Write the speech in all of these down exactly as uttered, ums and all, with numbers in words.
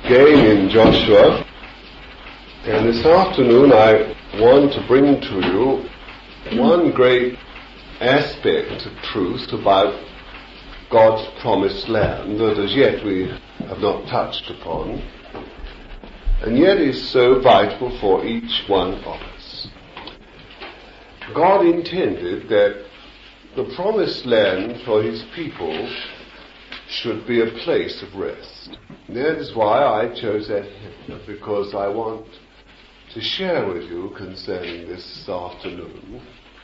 again in Joshua, and this afternoon I want to bring to you one great aspect of truth about God's promised land that as yet we have not touched upon, and yet is so vital for each one of us. God intended that the promised land for his people should be a place of rest. And that is why I chose that hymn, because I want to share with you concerning this afternoon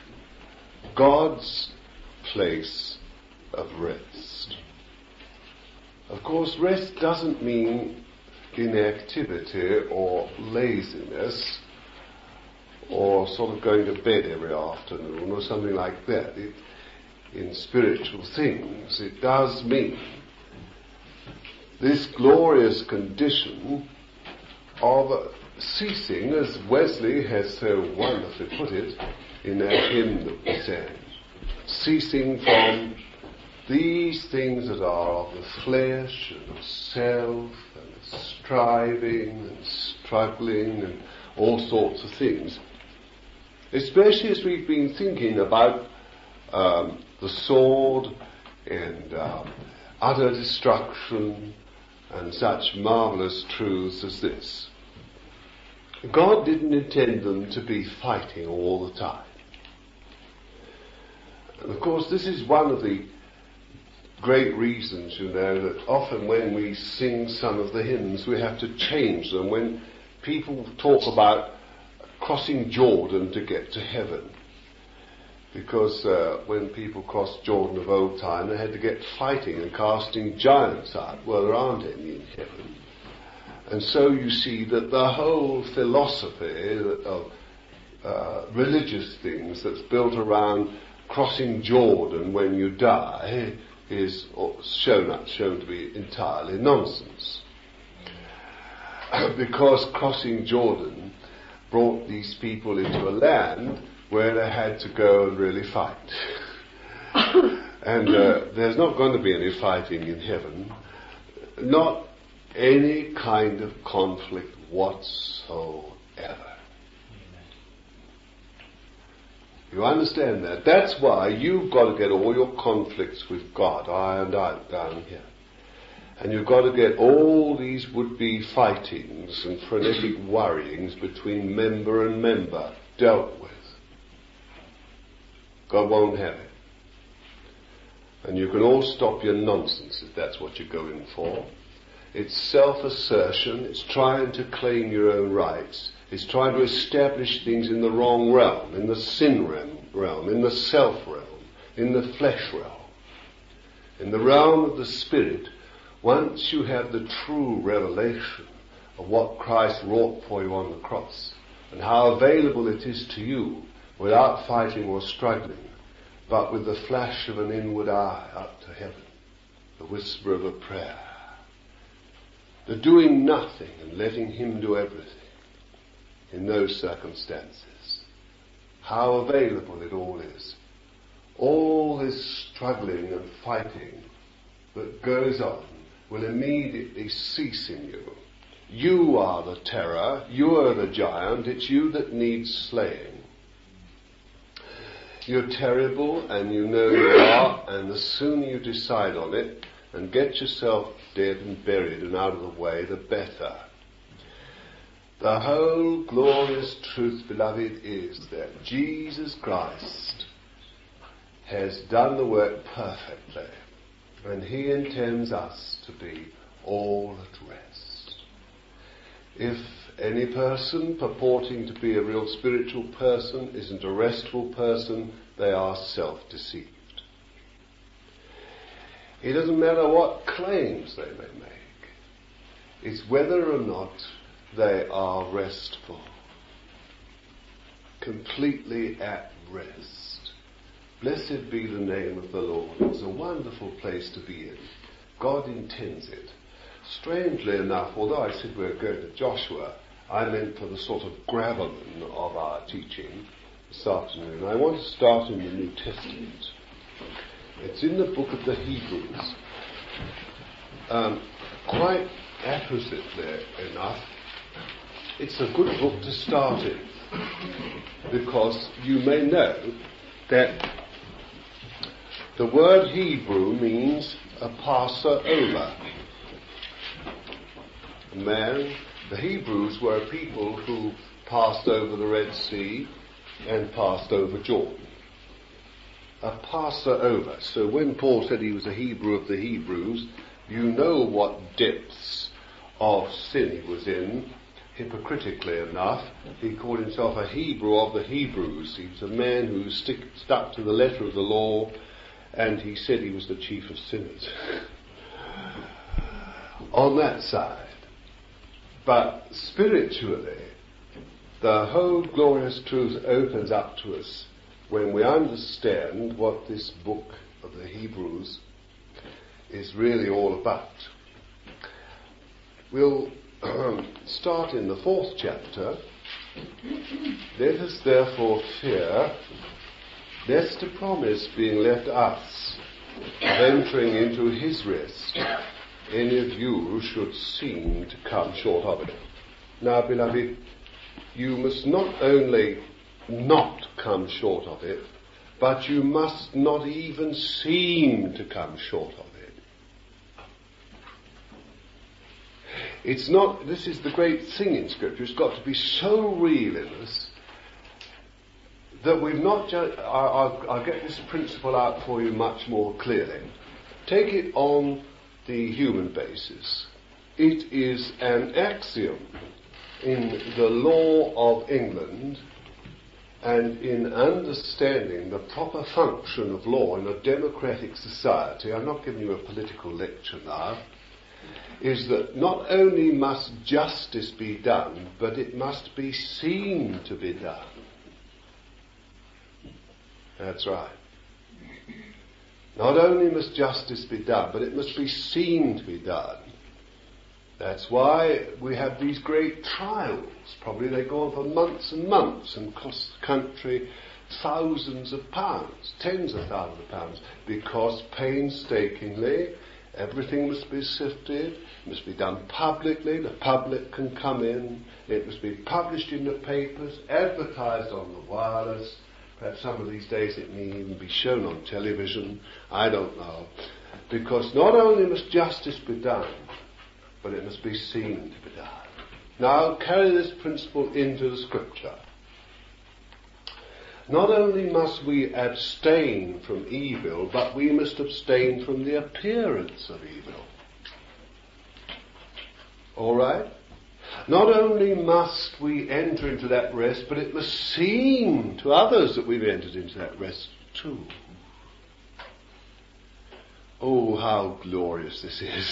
God's place of rest. Of course, rest doesn't mean inactivity or laziness or sort of going to bed every afternoon or something like that. It, in spiritual things, it does mean this glorious condition of ceasing, as Wesley has so wonderfully put it in that hymn that we sang, ceasing from these things that are of the flesh and of self and striving and struggling and all sorts of things, especially as we've been thinking about um, the sword and um, utter destruction and such marvelous truths as this. God didn't intend them to be fighting all the time. And of course this is one of the great reasons, you know, that often when we sing some of the hymns we have to change them. When people talk about crossing Jordan to get to heaven, because uh, when people crossed Jordan of old time they had to get fighting and casting giants out. Well, there aren't any in heaven. And so you see that the whole philosophy of uh, religious things that's built around crossing Jordan when you die is shown, shown to be entirely nonsense. Because crossing Jordan brought these people into a land where they had to go and really fight. And uh, there's not going to be any fighting in heaven. Not any kind of conflict whatsoever. You understand that? That's why you've got to get all your conflicts with God, I and I down here. And you've got to get all these would-be fightings and frenetic worryings between member and member dealt with. God won't have it. And you can all stop your nonsense if that's what you're going for. It's self-assertion, it's trying to claim your own rights, it's trying to establish things in the wrong realm, in the sin realm, in the self realm, in the flesh realm. In the realm of the spirit, once you have the true revelation of what Christ wrought for you on the cross, and how available it is to you without fighting or struggling, but with the flash of an inward eye up to heaven, the whisper of a prayer, the doing nothing and letting him do everything in those circumstances, how available it all is. All this struggling and fighting that goes on will immediately cease in you. You are the terror, you are the giant, it's you that needs slaying. You're terrible and you know you are, and the sooner you decide on it and get yourself dead and buried and out of the way, the better. The whole glorious truth, beloved, is that Jesus Christ has done the work perfectly, and he intends us to be all at rest. If any person purporting to be a real spiritual person isn't a restful person, they are self-deceived. It doesn't matter what claims they may make. It's whether or not they are restful. Completely at rest. Blessed be the name of the Lord. It's a wonderful place to be in. God intends it. Strangely enough, although I said we were going to Joshua, I meant for the sort of gravamen of our teaching this afternoon. I want to start in the New Testament. It's in the book of the Hebrews. Um, quite appositely enough, it's a good book to start in, because you may know that the word Hebrew means a passer over. A man, the Hebrews were a people who passed over the Red Sea and passed over Jordan. A passer over. So when Paul said he was a Hebrew of the Hebrews, you know what depths of sin he was in. Hypocritically enough, he called himself a Hebrew of the Hebrews. He was a man who stick, stuck to the letter of the law, and he said he was the chief of sinners. On that side. But spiritually, the whole glorious truth opens up to us when we understand what this book of the Hebrews is really all about. We'll start in the fourth chapter. Let us therefore fear, lest a promise being left us of entering into his rest, any of you should seem to come short of it. Now, beloved, you must not only not come short of it, but you must not even seem to come short of it. It's not, this is the great thing in Scripture, it's got to be so real in us that we've not just, I'll, I'll get this principle out for you much more clearly. Take it on the human basis. It is an axiom in the law of England and in understanding the proper function of law in a democratic society. I'm not giving you a political lecture now. Is that not only must justice be done, but it must be seen to be done. That's right. Not only must justice be done, but it must be seen to be done. That's why we have these great trials. Probably they go on for months and months and cost the country thousands of pounds, tens of thousands of pounds, because painstakingly everything must be sifted, it must be done publicly, the public can come in, it must be published in the papers, advertised on the wireless, perhaps some of these days it may even be shown on television, I don't know. Because not only must justice be done, but it must be seen to be done. Now carry this principle into the Scripture. Not only must we abstain from evil, but we must abstain from the appearance of evil. All right? Not only must we enter into that rest, but it must seem to others that we've entered into that rest too. Oh, how glorious this is.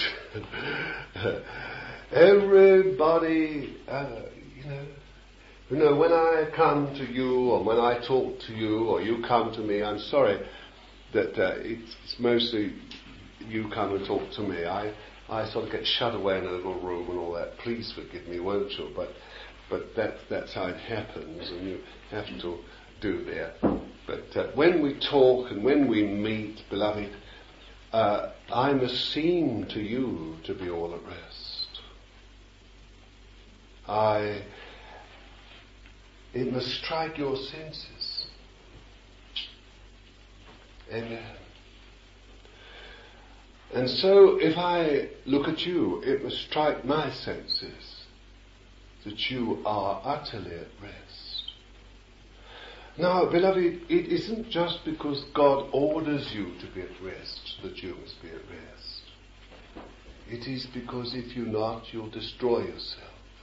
Everybody, uh, you know, You know, when I come to you, or when I talk to you, or you come to me, I'm sorry that uh, it's, it's mostly you come and talk to me. I, I sort of get shut away in a little room and all that. Please forgive me, won't you? But, but that, that's how it happens, and you have to do that. But uh, when we talk and when we meet, beloved, uh, I must seem to you to be all at rest. I... It must strike your senses. Amen. And so if I look at you, it must strike my senses that you are utterly at rest. Now, beloved, it isn't just because God orders you to be at rest that you must be at rest. It is because if you're not, you'll destroy yourself.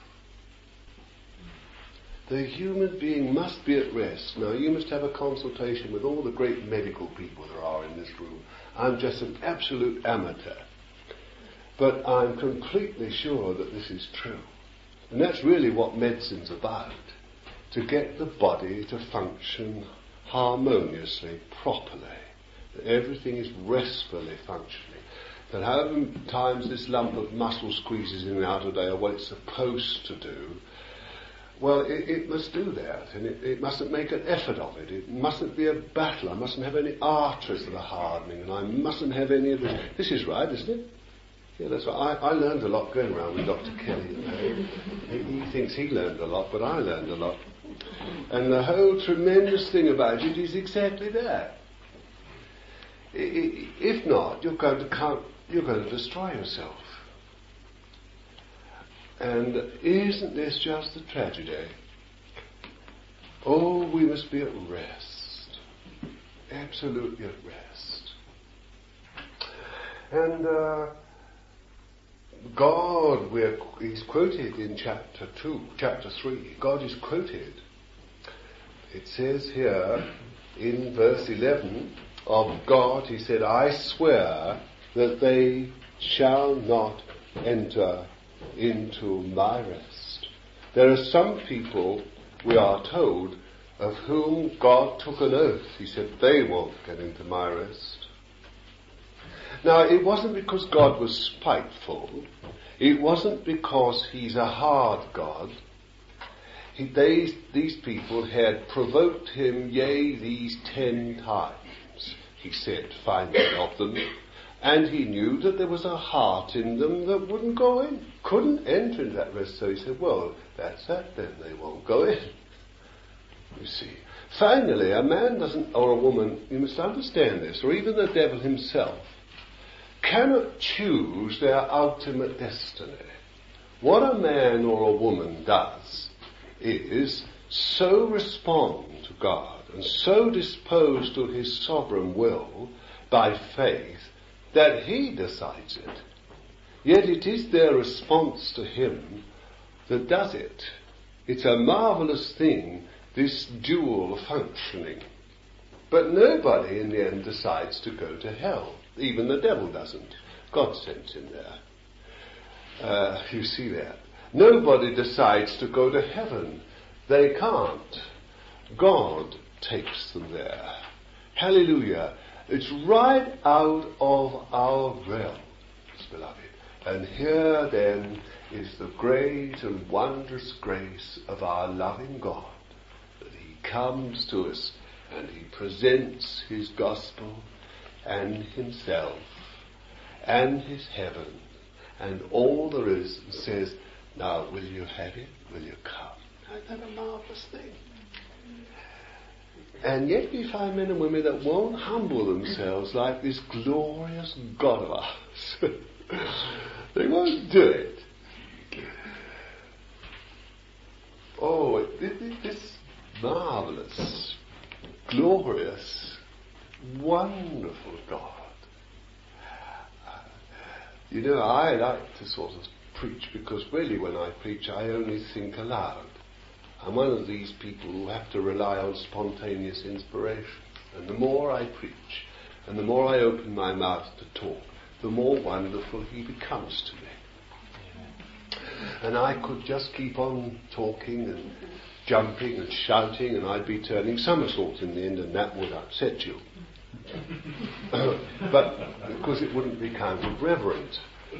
The human being must be at rest. Now, you must have a consultation with all the great medical people there are in this room. I'm just an absolute amateur. But I'm completely sure that this is true. And that's really what medicine's about. To get the body to function harmoniously, properly. That everything is restfully functioning. That however many times this lump of muscle squeezes in and out a day, or what it's supposed to do, well, it, it must do that, and it, it mustn't make an effort of it. It mustn't be a battle. I mustn't have any arteries that are hardening, and I mustn't have any of this. This is right, isn't it? Yeah, that's right. I, I learned a lot going around with Doctor Kelly. You know. he, he thinks he learned a lot, but I learned a lot. And the whole tremendous thing about it is exactly that. I, I, if not, you're going to count, you're going to destroy yourself. And isn't this just the tragedy? Oh, we must be at rest. Absolutely at rest. And uh, God, we're, he's quoted in chapter two, chapter three. God is quoted. It says here in verse eleven of God, he said, I swear that they shall not enter into my rest. There are some people, we are told, of whom God took an oath. He said, they won't get into my rest. Now, it wasn't because God was spiteful. It wasn't because he's a hard God. He, they, these people had provoked him, yea, these ten times, he said, finally of them. And he knew that there was a heart in them that wouldn't go in, couldn't enter into that rest. So he said, well, that's that, then they won't go in. You see. Finally, a man doesn't, or a woman, you must understand this, or even the devil himself, cannot choose their ultimate destiny. What a man or a woman does is so respond to God and so dispose to his sovereign will by faith that he decides it. Yet it is their response to him that does it. It's a marvelous thing, this dual functioning. But nobody in the end decides to go to hell. Even the devil doesn't. God sends him there. Uh, you see that. Nobody decides to go to heaven. They can't. God takes them there. Hallelujah. It's right out of our realms, beloved. And here then is the great and wondrous grace of our loving God, that he comes to us and he presents his gospel and himself and his heaven and all there is, and says, now will you have it? Will you come? Isn't that a marvelous thing? And yet we find men and women that won't humble themselves like this glorious God of ours. They won't do it. Oh, this marvelous, glorious, wonderful God. You know, I like to sort of preach because really when I preach I only think aloud. I'm one of these people who have to rely on spontaneous inspiration. And the more I preach, and the more I open my mouth to talk, the more wonderful he becomes to me. And I could just keep on talking and jumping and shouting, and I'd be turning somersaults in the end, and that would upset you. But because it wouldn't be kind of reverent.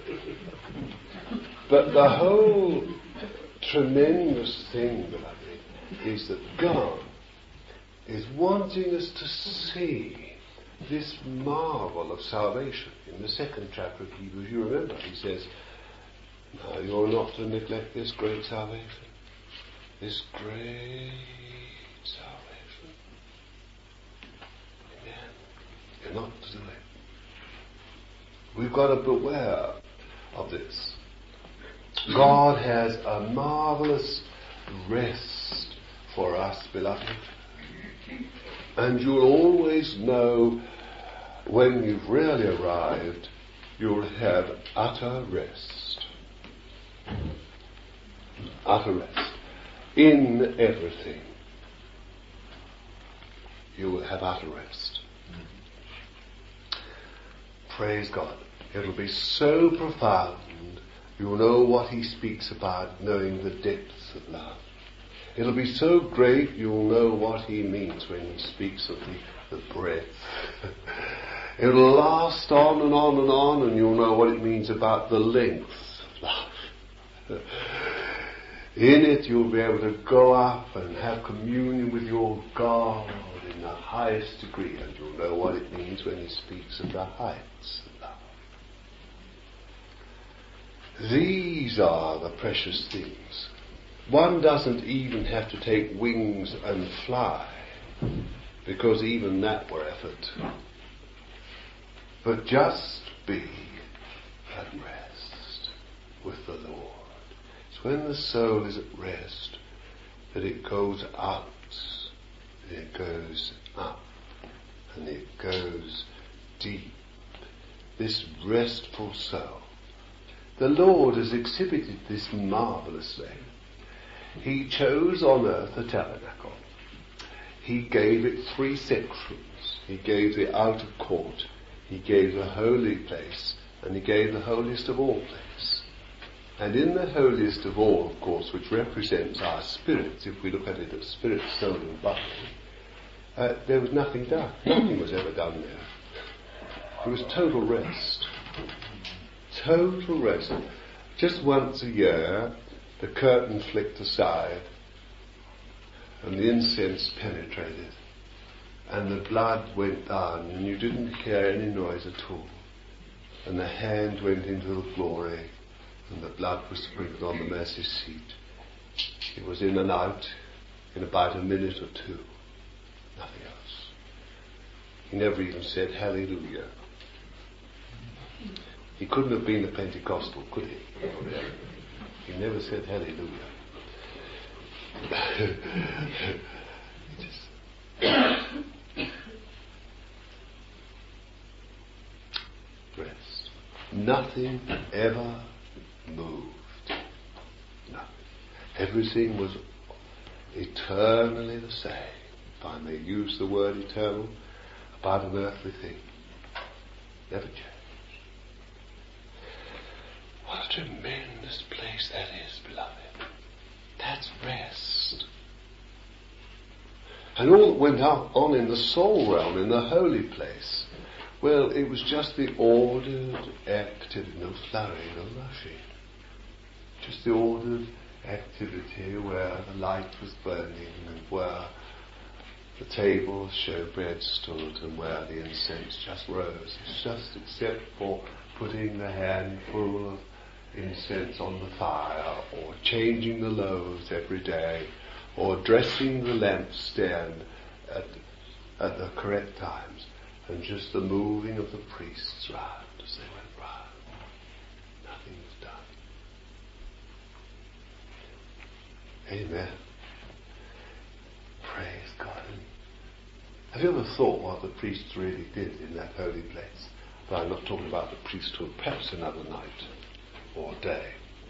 But the whole tremendous thing, beloved, is that God is wanting us to see this marvel of salvation. In the second chapter of Hebrews, you remember, he says, no, you're not to neglect this great salvation. This great salvation. Amen. You're not to do it. We've got to beware of this. God has a marvelous rest for us, beloved. And you'll always know when you've really arrived, you'll have utter rest. Utter rest. In everything, you will have utter rest. Praise God. It'll be so profound. You'll know what he speaks about, knowing the depths of love. It'll be so great, you'll know what he means when he speaks of the, the breadth. It'll last on and on and on, and you'll know what it means about the length of love. In it, you'll be able to go up and have communion with your God in the highest degree, and you'll know what it means when he speaks of the heights of love. These are the precious things. One doesn't even have to take wings and fly, because even that were effort. But just be at rest with the Lord. It's when the soul is at rest that it goes out, and it goes up, and it goes deep. This restful soul. The Lord has exhibited this marvellously. He chose on earth a tabernacle. He gave it three sections. He gave the outer court, he gave the holy place, and he gave the holiest of all place. And in the holiest of all, of course, which represents our spirits, if we look at it as spirit, soul and body, uh, there was nothing done. Nothing was ever done there. It was total rest. Total rest. Just once a year, the curtain flicked aside, and the incense penetrated, and the blood went down, and you didn't hear any noise at all. And the hand went into the glory, and the blood was sprinkled on the mercy seat. It was in and out in about a minute or two. Nothing else. He never even said hallelujah. He couldn't have been a Pentecostal, could he? He never said hallelujah. Just rest. Nothing ever moved. Nothing. Everything was eternally the same. If I may use the word eternal about an earthly thing. Never changed. What a tremendous place that is, beloved. That's rest. And all that went on in the soul realm, in the holy place, well, it was just the ordered activity, no flurry, no rushing. Just the ordered activity where the light was burning and where the table showbread stood and where the incense just rose. It's just except for putting the handful of incense on the fire, or changing the loaves every day, or dressing the lampstand at, at the correct times, and just the moving of the priests round as they went round. Nothing was done. Amen. Praise God. Have you ever thought what the priests really did in that holy place? But I'm not talking about the priesthood, perhaps another night or day.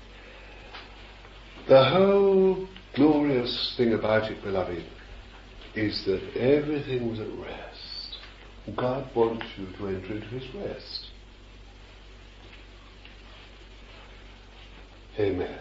The whole glorious thing about it, beloved, is that everything was at rest. God wants you to enter into his rest. Amen.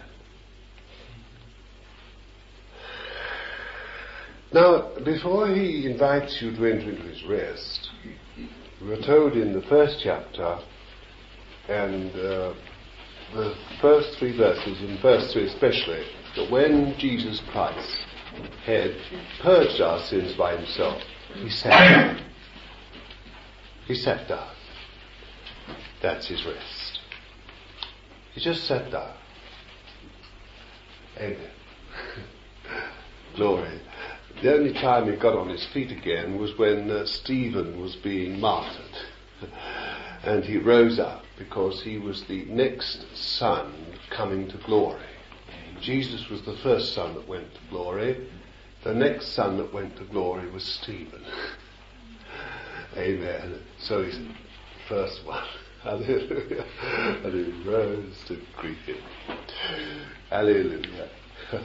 Now, before he invites you to enter into his rest, we were told in the first chapter, and uh, the first three verses, in verse three especially, that when Jesus Christ had purged our sins by himself, he sat down. He sat down. That's his rest. He just sat down. Amen. Glory. The only time he got on his feet again was when uh, Stephen was being martyred. And he rose up because he was the next son coming to glory. Jesus was the first son that went to glory. The next son that went to glory was Stephen. Amen. So he's the first one. Hallelujah. And he rose to greet him. Hallelujah.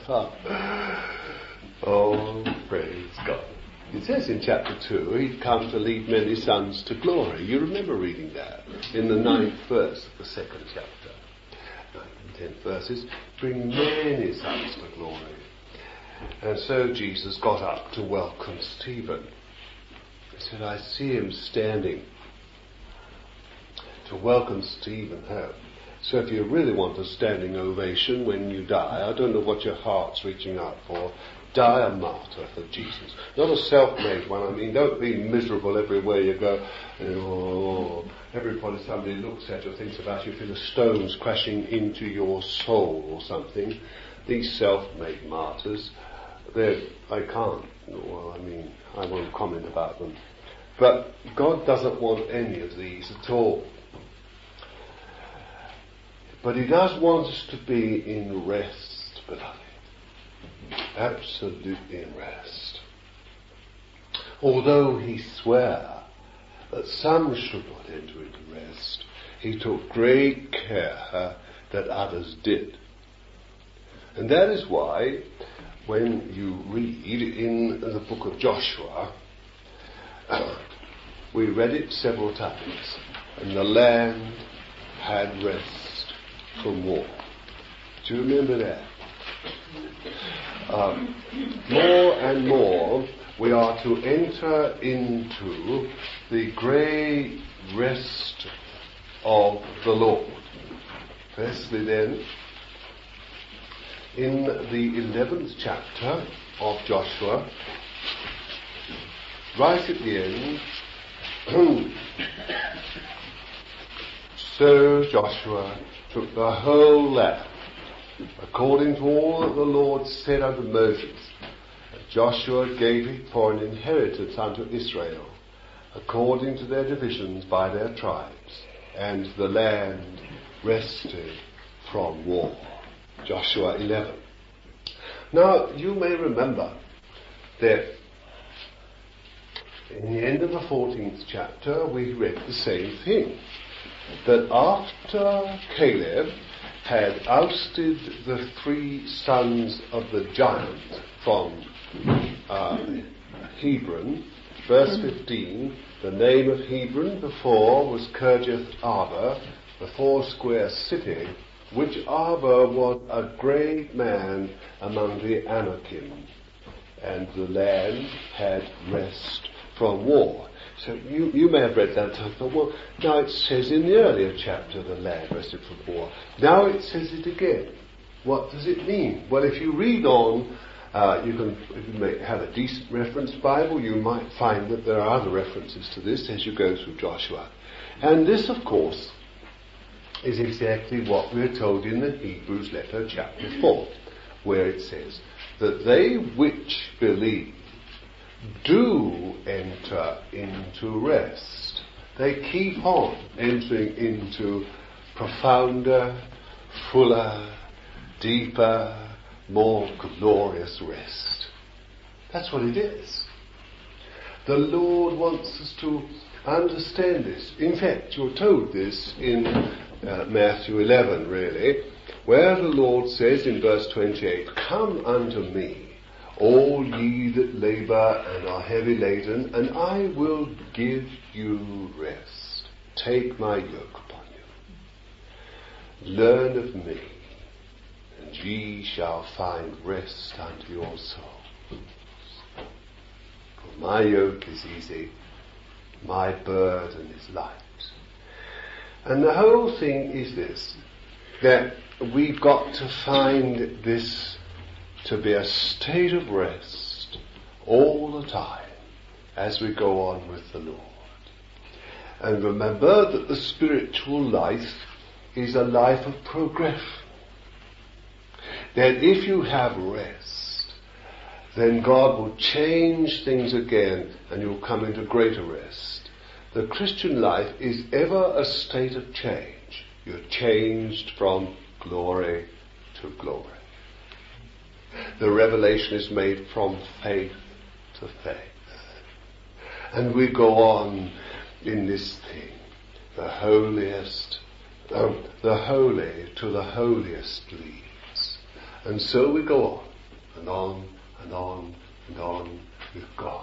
Oh, praise God. It says in chapter two, he'd come to lead many sons to glory. You remember reading that in the ninth verse of the second chapter. Ninth and tenth verses, bring many sons to glory. And so Jesus got up to welcome Stephen. He said, I see him standing to welcome Stephen home. So if you really want a standing ovation when you die, I don't know what your heart's reaching out for. Die a martyr for Jesus. Not a self-made one. I mean, don't be miserable everywhere you go. Oh, everybody, somebody looks at you, thinks about you, feel the stones crashing into your soul or something. These self-made martyrs, they're, I can't, well, I mean, I won't comment about them. But God doesn't want any of these at all. But He does want us to be in rest, beloved. Absolutely in rest. Although He sware that some should not enter into rest, He took great care that others did. And that is why, when you read in the book of Joshua, we read it several times, and the land had rest from war. Do you remember that? Um, more and more we are to enter into the great rest of the Lord. Firstly then, in the eleventh chapter of Joshua, right at the end, so Joshua took the whole land, according to all that the Lord said unto Moses. And Joshua gave it for an inheritance unto Israel, according to their divisions by their tribes, and the land rested from war. Joshua eleven. Now, you may remember that in the end of the fourteenth chapter we read the same thing, that after Caleb had ousted the three sons of the giant from uh, Hebron, verse fifteen, the name of Hebron before was Kirjath Arba, the foursquare city, which Arba was a great man among the Anakim, and the land had rest from war. So you, you may have read that and thought, well, now it says in the earlier chapter the land rested from war. Now it says it again. What does it mean? Well, if you read on, uh, you can, if you may have a decent reference Bible, you might find that there are other references to this as you go through Joshua. And this, of course, is exactly what we're told in the Hebrews letter, chapter four, where it says that they which believe do enter into rest. They keep on entering into profounder, fuller, deeper, more glorious rest. That's what it is. The Lord wants us to understand this. In fact, you're told this in uh, Matthew eleven, really, where the Lord says in verse twenty-eight, "Come unto me, all ye that labour and are heavy laden, and I will give you rest. Take my yoke upon you. Learn of me, and ye shall find rest unto your souls. For my yoke is easy, my burden is light." And the whole thing is this, that we've got to find this to be a state of rest all the time as we go on with the Lord. And remember that the spiritual life is a life of progression. That if you have rest, then God will change things again and you'll come into greater rest. The Christian life is ever a state of change. You're changed from glory to glory. The revelation is made from faith to faith. And we go on in this thing, the holiest, um, the holy to the holiest leads. And so we go on, and on, and on, and on with God.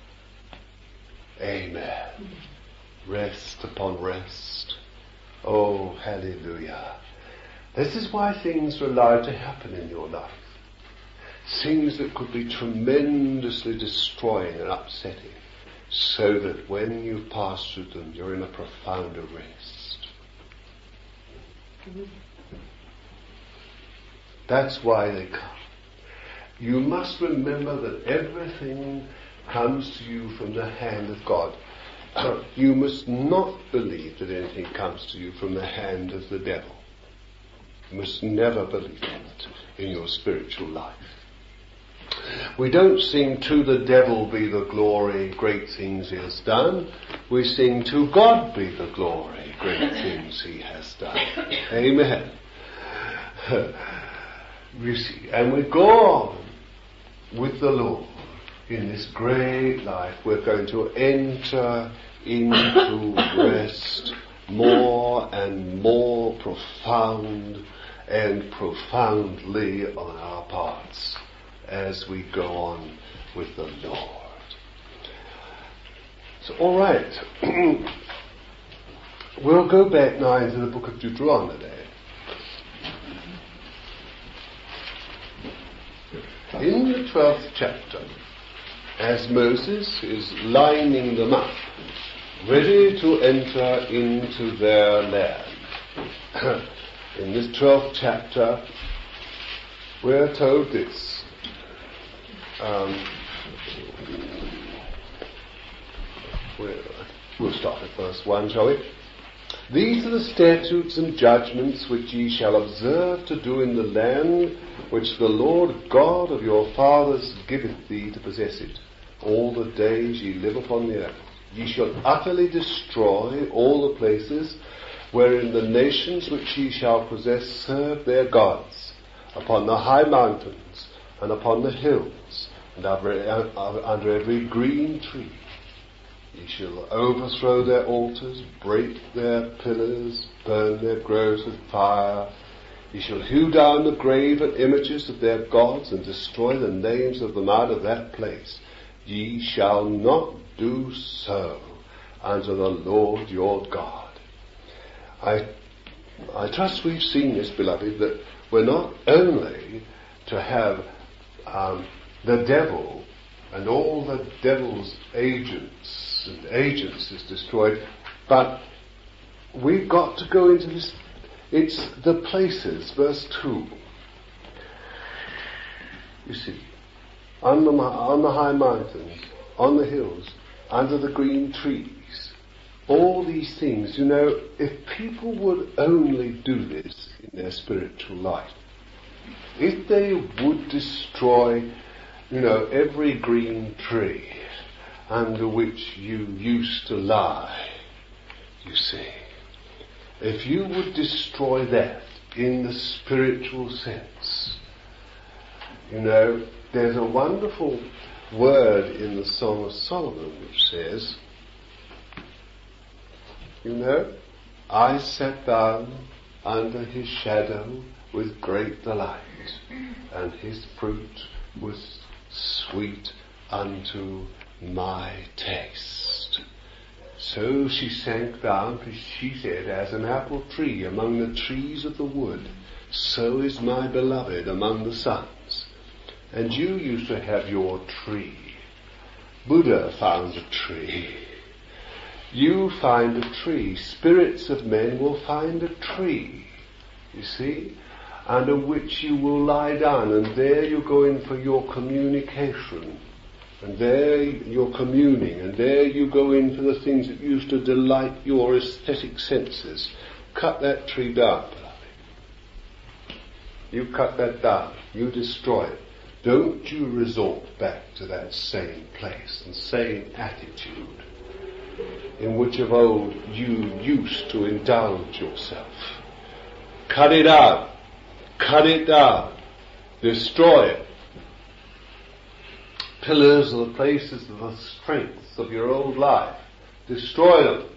Amen. Rest upon rest. Oh, hallelujah. This is why things are allowed to happen in your life. Things that could be tremendously destroying and upsetting, so that when you pass through them, you're in a profounder rest. That's why they come. You must remember that everything comes to you from the hand of God. You must not believe that anything comes to you from the hand of the devil. You must never believe that in your spiritual life. We don't sing "To the devil be the glory, great things he has done." We sing "To God be the glory, great things he has done." Amen. You see, and we go on with the Lord in this great life. We're going to enter into rest more and more profound and profoundly on our parts as we go on with the Lord. So, all right. We'll go back now into the book of Deuteronomy. In the twelfth chapter, as Moses is lining them up, ready to enter into their land, in this twelfth chapter, we're told this. Um, we'll start at verse one, shall we? "These are the statutes and judgments which ye shall observe to do in the land which the Lord God of your fathers giveth thee to possess it, all the days ye live upon the earth. Ye shall utterly destroy all the places wherein the nations which ye shall possess serve their gods, upon the high mountains and upon the hills, and under every green tree. Ye shall overthrow their altars, break their pillars, burn their groves with fire. Ye shall hew down the grave and images of their gods, and destroy the names of them out of that place. Ye shall not do so unto the Lord your God." I, I trust we've seen this, beloved, that we're not only to have um, the devil and all the devil's agents and agencies destroyed, but we've got to go into this. It's the places, verse two. You see, on the, on the high mountains, on the hills, under the green trees, all these things, you know, if people would only do this in their spiritual life, if they would destroy, you know, every green tree under which you used to lie, you see, if you would destroy that in the spiritual sense, you know, there's a wonderful word in the Song of Solomon which says, you know, "I sat down under his shadow with great delight, and his fruit was sweet unto my taste. So she sank down," she said, "as an apple tree among the trees of the wood. So is my beloved among the sons." And you used to have your tree. Buddha found a tree. You find a tree. Spirits of men will find a tree, you see, under which you will lie down, and there you go in for your communication, and there you're communing, and there you go in for the things that used to delight your aesthetic senses. Cut that tree down, beloved. You cut that down. You destroy it. Don't you resort back to that same place and same attitude in which of old you used to indulge yourself. Cut it out. Cut it down. Destroy it. Pillars are the places of the strengths of your old life. Destroy them.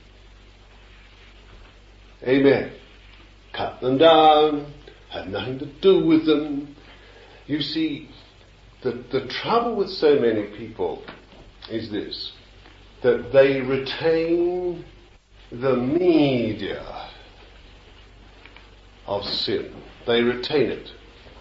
Amen. Cut them down. Have nothing to do with them. You see, the, the trouble with so many people is this, that they retain the media of sin. They retain it.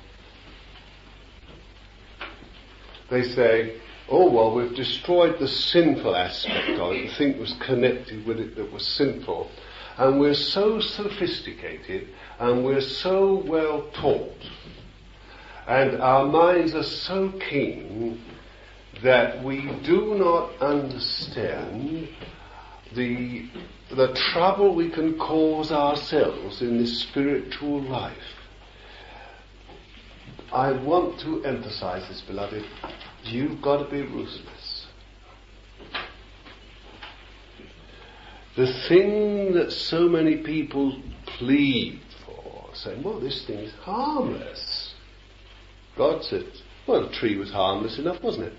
They say, oh, well, we've destroyed the sinful aspect of it, the thing that was connected with it that was sinful, and we're so sophisticated, and we're so well taught, and our minds are so keen that we do not understand the the trouble we can cause ourselves in this spiritual life. I want to emphasize this, beloved. You've got to be ruthless. The thing that so many people plead for, saying, well, this thing is harmless. God said, well, the tree was harmless enough, wasn't it?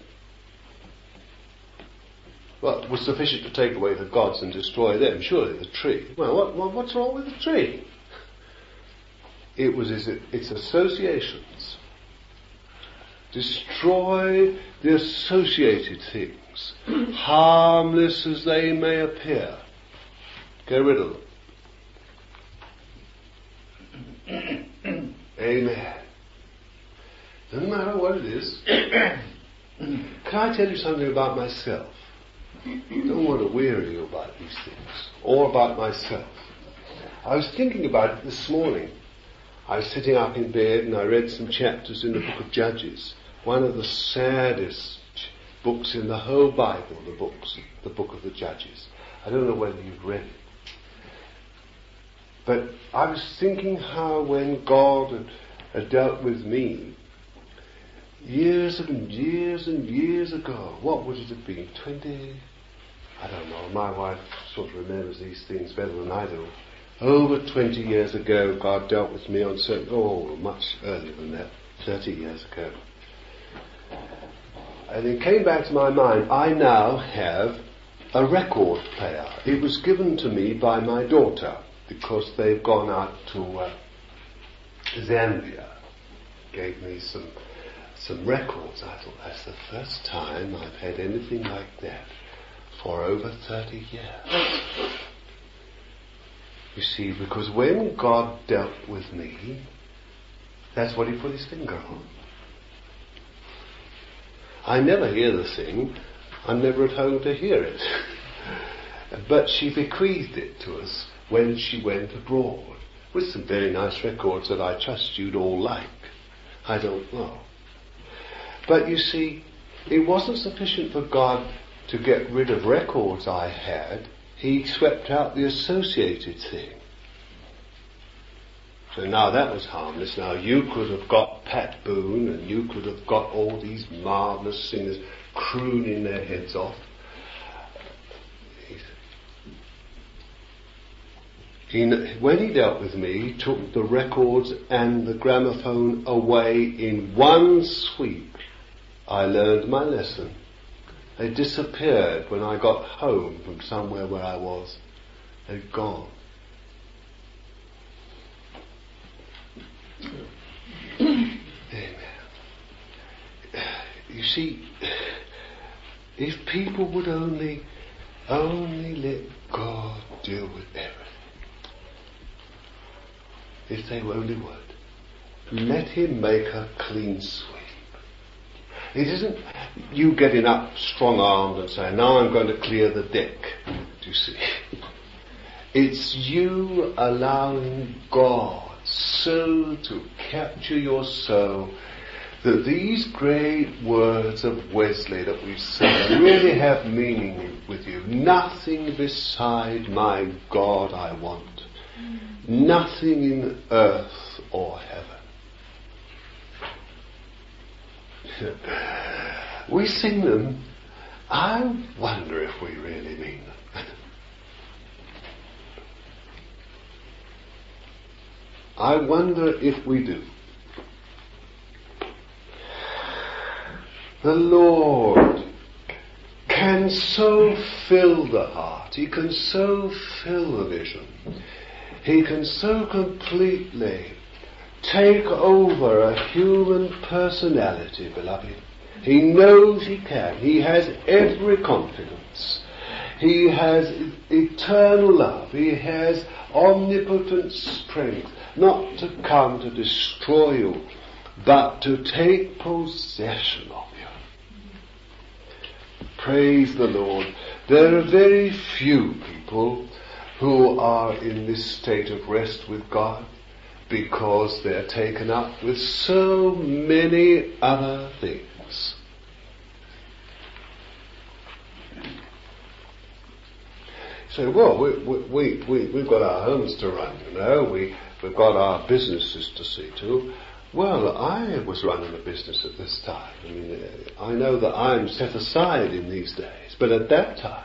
Well, it was sufficient to take away the gods and destroy them, surely, the tree. Well, what, what, what's wrong with the tree? It was its, its associations. Destroy the associated things, harmless as they may appear. Get rid of them. Amen. Doesn't matter what it is. Can I tell you something about myself? I don't want to weary you about these things, or about myself. I was thinking about it this morning. I was sitting up in bed and I read some chapters in the book of Judges, one of the saddest books in the whole Bible, the books, the book of the Judges. I don't know whether you've read it. But I was thinking how when God had, had dealt with me years and years and years ago, what would it have been, twenty, I don't know, my wife sort of remembers these things better than I do. Over twenty years ago, God dealt with me on certain, oh, much earlier than that, thirty years ago. And it came back to my mind, I now have a record player. It was given to me by my daughter, because they've gone out to uh, Zambia. Gave me some some records. I thought, that's the first time I've had anything like that for over thirty years. You see, because when God dealt with me, that's what he put his finger on. I never hear the thing. I'm never at home to hear it. But she bequeathed it to us when she went abroad, with some very nice records that I trust you'd all like. I don't know. But you see, it wasn't sufficient for God to get rid of records I had. He swept out the associated thing. So now that was harmless. Now you could have got Pat Boone, and you could have got all these marvellous singers crooning their heads off. He, when he dealt with me, he took the records and the gramophone away in one sweep. I learned my lesson. They disappeared when I got home from somewhere where I was. They'd gone. Amen. You see, if people would only, only let God deal with everything. If they only would. Let him make a clean sweep. It isn't you getting up strong-armed and saying, now I'm going to clear the deck. Do you see? It's you allowing God so to capture your soul that these great words of Wesley that we've said really have meaning with you. Nothing beside my God I want. Nothing in earth or heaven. We sing them. I wonder if we really mean them. I wonder if we do. The Lord can so fill the heart. He can so fill the vision. He can so completely take over a human personality, beloved. He knows he can. He has every confidence. He has eternal love. He has omnipotent strength, not to come to destroy you, but to take possession of you. Praise the Lord. There are very few people who are in this state of rest with God because they're taken up with so many other things. So, well, we, we, we, we've got our homes to run, you know, we, we've got our businesses to see to. Well, I was running a business at this time. I mean, I know that I'm set aside in these days, but at that time,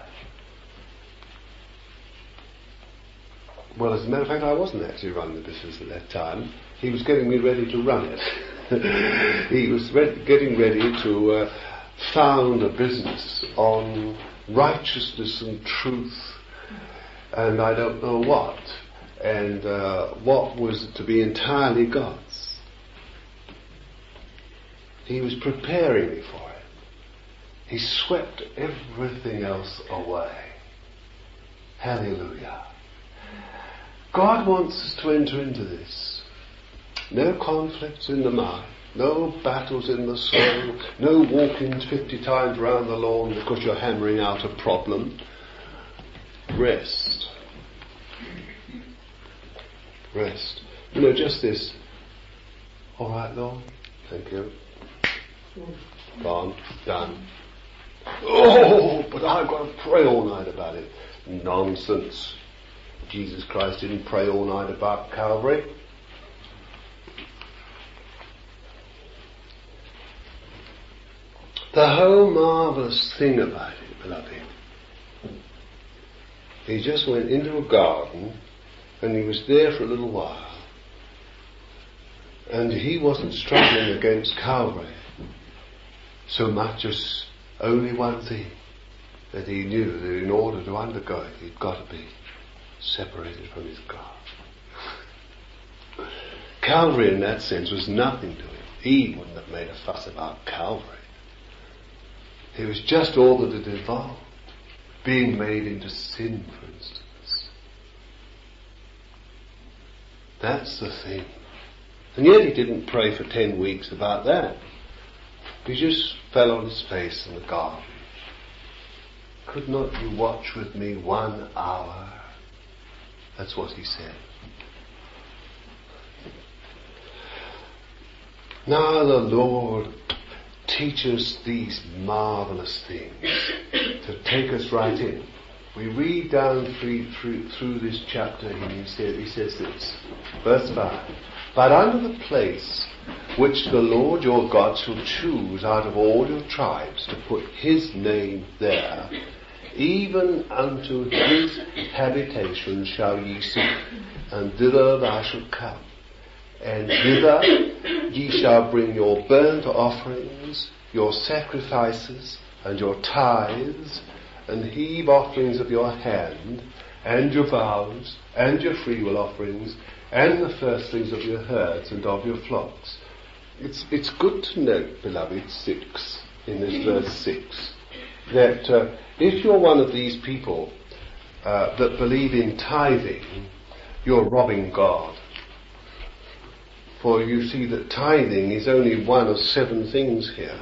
well, as a matter of fact, I wasn't actually running the business at that time. He was getting me ready to run it. He was re- getting ready to uh, found a business on righteousness and truth, and I don't know what, and uh, what was to be entirely God's. He was preparing me for it. He swept everything else away. Hallelujah. God wants us to enter into this. No conflicts in the mind, no battles in the soul, no walking fifty times around the lawn because you're hammering out a problem. Rest. Rest. You know, just this. All right, Lord. Thank you. Gone. Done. Oh, but I've got to pray all night about it. Nonsense. Jesus Christ didn't pray all night about Calvary. The whole marvellous thing about it, beloved, he just went into a garden and he was there for a little while, and he wasn't struggling against Calvary so much as only one thing, that he knew that in order to undergo it he'd got to be separated from his God. Calvary in that sense was nothing to him. He wouldn't have made a fuss about Calvary. It was just all that it involved. Being made into sin, for instance. That's the thing. And yet he didn't pray for ten weeks about that. He just fell on his face in the garden. Could not you watch with me one hour? That's what he said. Now the Lord teaches these marvellous things to take us right in. We read down through, through, through this chapter and he says, he says this, verse five, but unto the place which the Lord your God shall choose out of all your tribes to put his name there, even unto his habitation shall ye seek, and thither thou shalt come. And thither ye shall bring your burnt offerings, your sacrifices, and your tithes, and heave offerings of your hand, and your vows, and your freewill offerings, and the firstlings of your herds and of your flocks. It's, it's good to note, beloved, six, in this verse six, that uh, if you're one of these people uh, that believe in tithing, you're robbing God. For you see that tithing is only one of seven things here.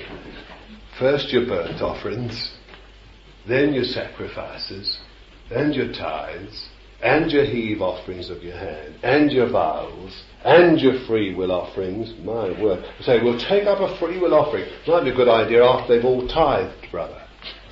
First your burnt offerings, then your sacrifices, and your tithes, and your heave offerings of your hand, and your vows, and your free will offerings. My word. You say, we'll take up a free will offering. Might be a good idea after they've all tithed, brother.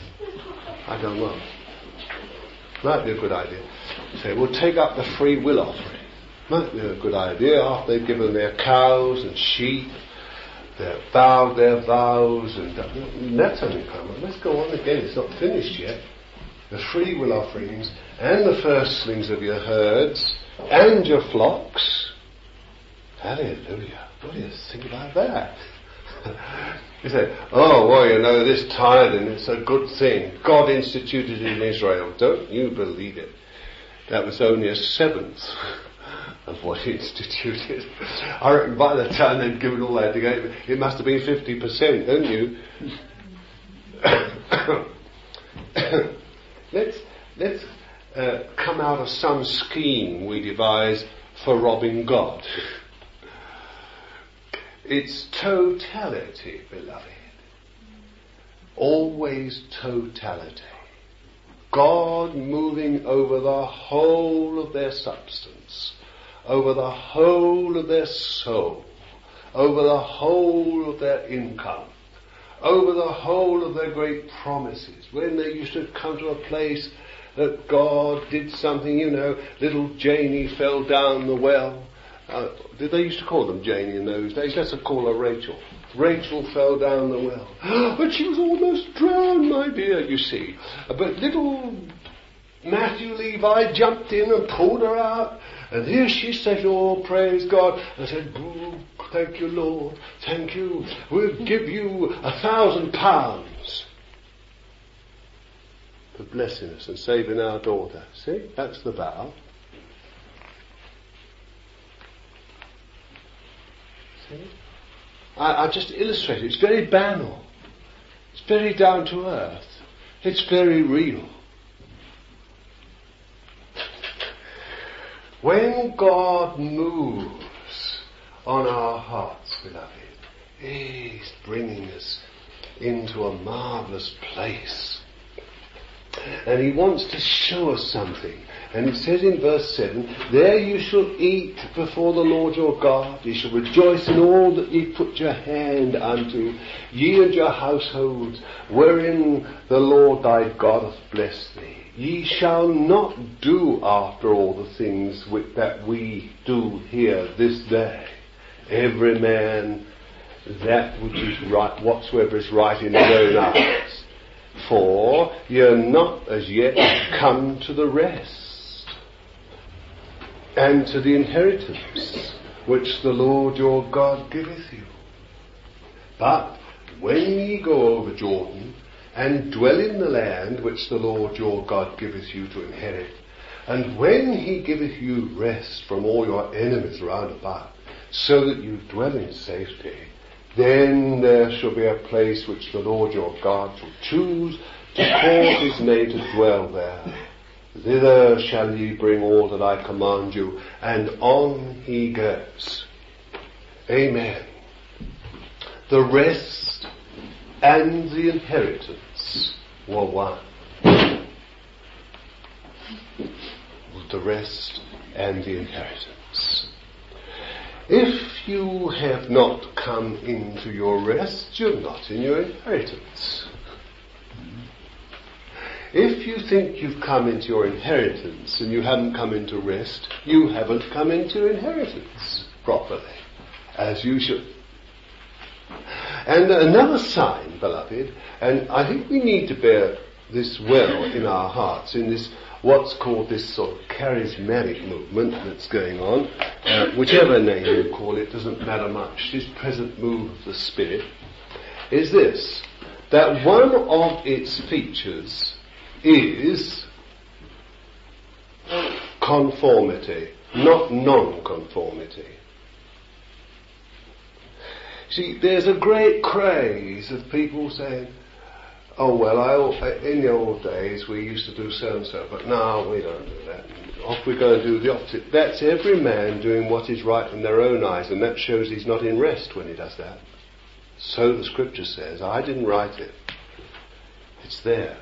I don't know. Might be a good idea. You say, we'll take up the free will offering. Might be a good idea after they've given their cows and sheep, they've vowed their vows, and, and that's only common. Let's go on again, it's not finished yet. The free will offerings, and the firstlings of your herds, and your flocks. Hallelujah. What do you think about that? You say, oh, well, you know, this tithing, it's a good thing. God instituted it in Israel. Don't you believe it? That was only a seventh of what he instituted. I reckon by the time they'd given all that together, it must have been fifty percent, don't you? let's let's uh, come out of some scheme we devise for robbing God. It's totality, beloved. Always totality. God moving over the whole of their substance, over the whole of their soul, over the whole of their income, over the whole of their great promises. When they used to come to a place that God did something, you know, little Janie fell down the well. Uh, did they used to call them Janie in those days? Let's call her Rachel. Rachel fell down the well. But she was almost drowned, my dear, you see. But little Matthew Levi jumped in and pulled her out. And here she said, oh, praise God. And I said, oh, thank you, Lord. Thank you. We'll give you a thousand pounds for blessing us and saving our daughter. See, that's the vow. See? I, I just illustrate it. It's very banal. It's very down to earth. It's very real. When God moves on our hearts, beloved, He's bringing us into a marvellous place. And He wants to show us something. And it says in verse seven, there you shall eat before the Lord your God. Ye shall rejoice in all that ye put your hand unto, ye and your households, wherein the Lord thy God hath blessed thee. Ye shall not do after all the things which that we do here this day. Every man that which is right, whatsoever is right in his own eyes. For ye are not as yet come to the rest, and to the inheritance which the Lord your God giveth you. But when ye go over Jordan, and dwell in the land which the Lord your God giveth you to inherit, and when He giveth you rest from all your enemies round about, so that you dwell in safety, then there shall be a place which the Lord your God shall choose to cause His name to dwell there. Thither shall ye bring all that I command you, and on he goes. Amen. The rest and the inheritance were one. The rest and the inheritance. If you have not come into your rest, you're not in your inheritance. If you think you've come into your inheritance and you haven't come into rest, you haven't come into your inheritance properly, as you should. And another sign, beloved, and I think we need to bear this well in our hearts, in this what's called this sort of charismatic movement that's going on, uh, whichever name you call it, doesn't matter much, this present move of the Spirit, is this, that one of its features is conformity, not non-conformity. See, there's a great craze of people saying, oh well, I, in the old days we used to do so and so, but now we don't do that. Off we go and do the opposite. That's every man doing what is right in their own eyes, and that shows he's not in rest when he does that. So the scripture says. I didn't write it. It's there.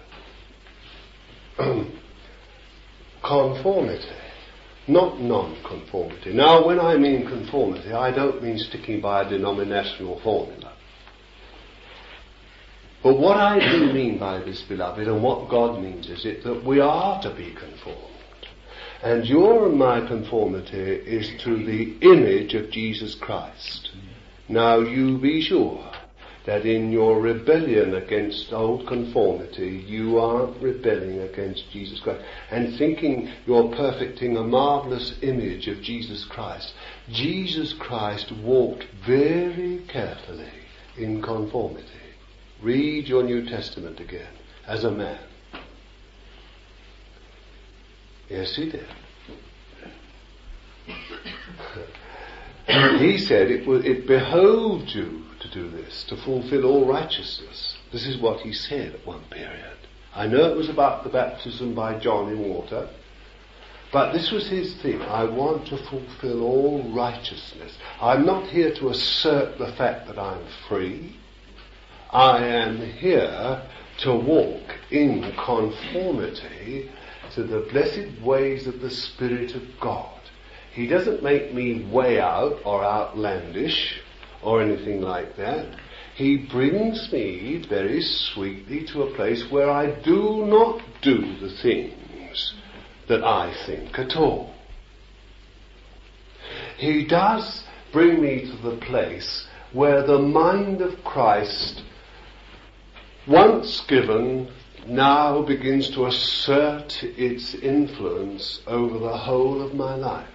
Conformity, not non-conformity. Now, when I mean conformity, I don't mean sticking by a denominational formula. But what I do mean by this, beloved, and what God means, is it that we are to be conformed. And your and my conformity is to the image of Jesus Christ. Now you be sure that in your rebellion against old conformity, you aren't rebelling against Jesus Christ and thinking you're perfecting a marvellous image of Jesus Christ. Jesus Christ walked very carefully in conformity. Read your New Testament again, as a man. Yes, he did. He said it, was, it behoved you to do this, to fulfill all righteousness. This is what he said at one period. I know it was about the baptism by John in water, but this was his thing. I want to fulfill all righteousness. I'm not here to assert the fact that I'm free. I am here to walk in conformity to the blessed ways of the Spirit of God. He doesn't make me way out or outlandish or anything like that. He brings me very sweetly to a place where I do not do the things that I think at all. He does bring me to the place where the mind of Christ, once given, now begins to assert its influence over the whole of my life.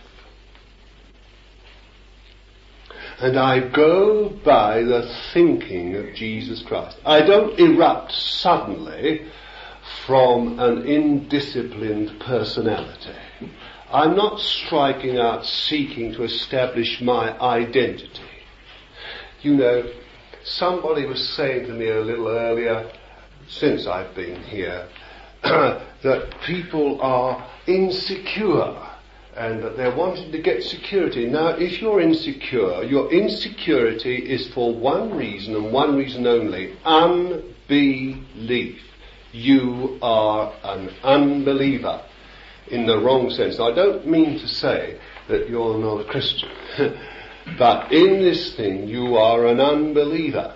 And I go by the thinking of Jesus Christ. I don't erupt suddenly from an indisciplined personality. I'm not striking out seeking to establish my identity. You know, somebody was saying to me a little earlier, since I've been here, that people are insecure and that they're wanting to get security. Now, if you're insecure, your insecurity is for one reason and one reason only: unbelief. You are an unbeliever in the wrong sense. I don't mean to say that you're not a Christian, but in this thing you are an unbeliever.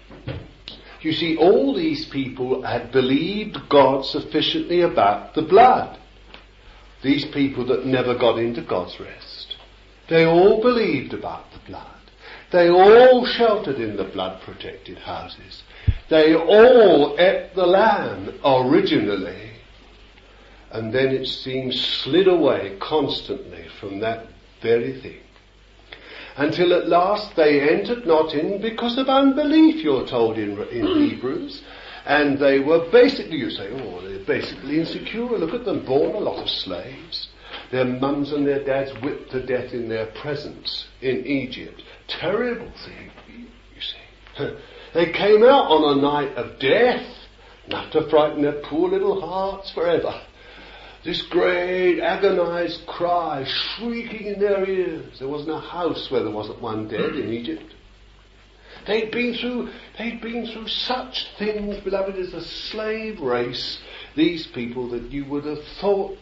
You see, all these people had believed God sufficiently about the blood. These people that never got into God's rest. They all believed about the blood. They all sheltered in the blood-protected houses. They all ate the lamb originally. And then it seems slid away constantly from that very thing. Until at last they entered not in because of unbelief, you're told in, in Hebrews. And they were basically, you say, oh, they're basically insecure. Look at them, born a lot of slaves. Their mums and their dads whipped to death in their presence in Egypt. Terrible thing, you see. They came out on a night of death, enough to frighten their poor little hearts forever. This great agonized cry shrieking in their ears. There wasn't a house where there wasn't one dead in Egypt. They'd been through, they'd been through such things, beloved, as a slave race, these people, that you would have thought,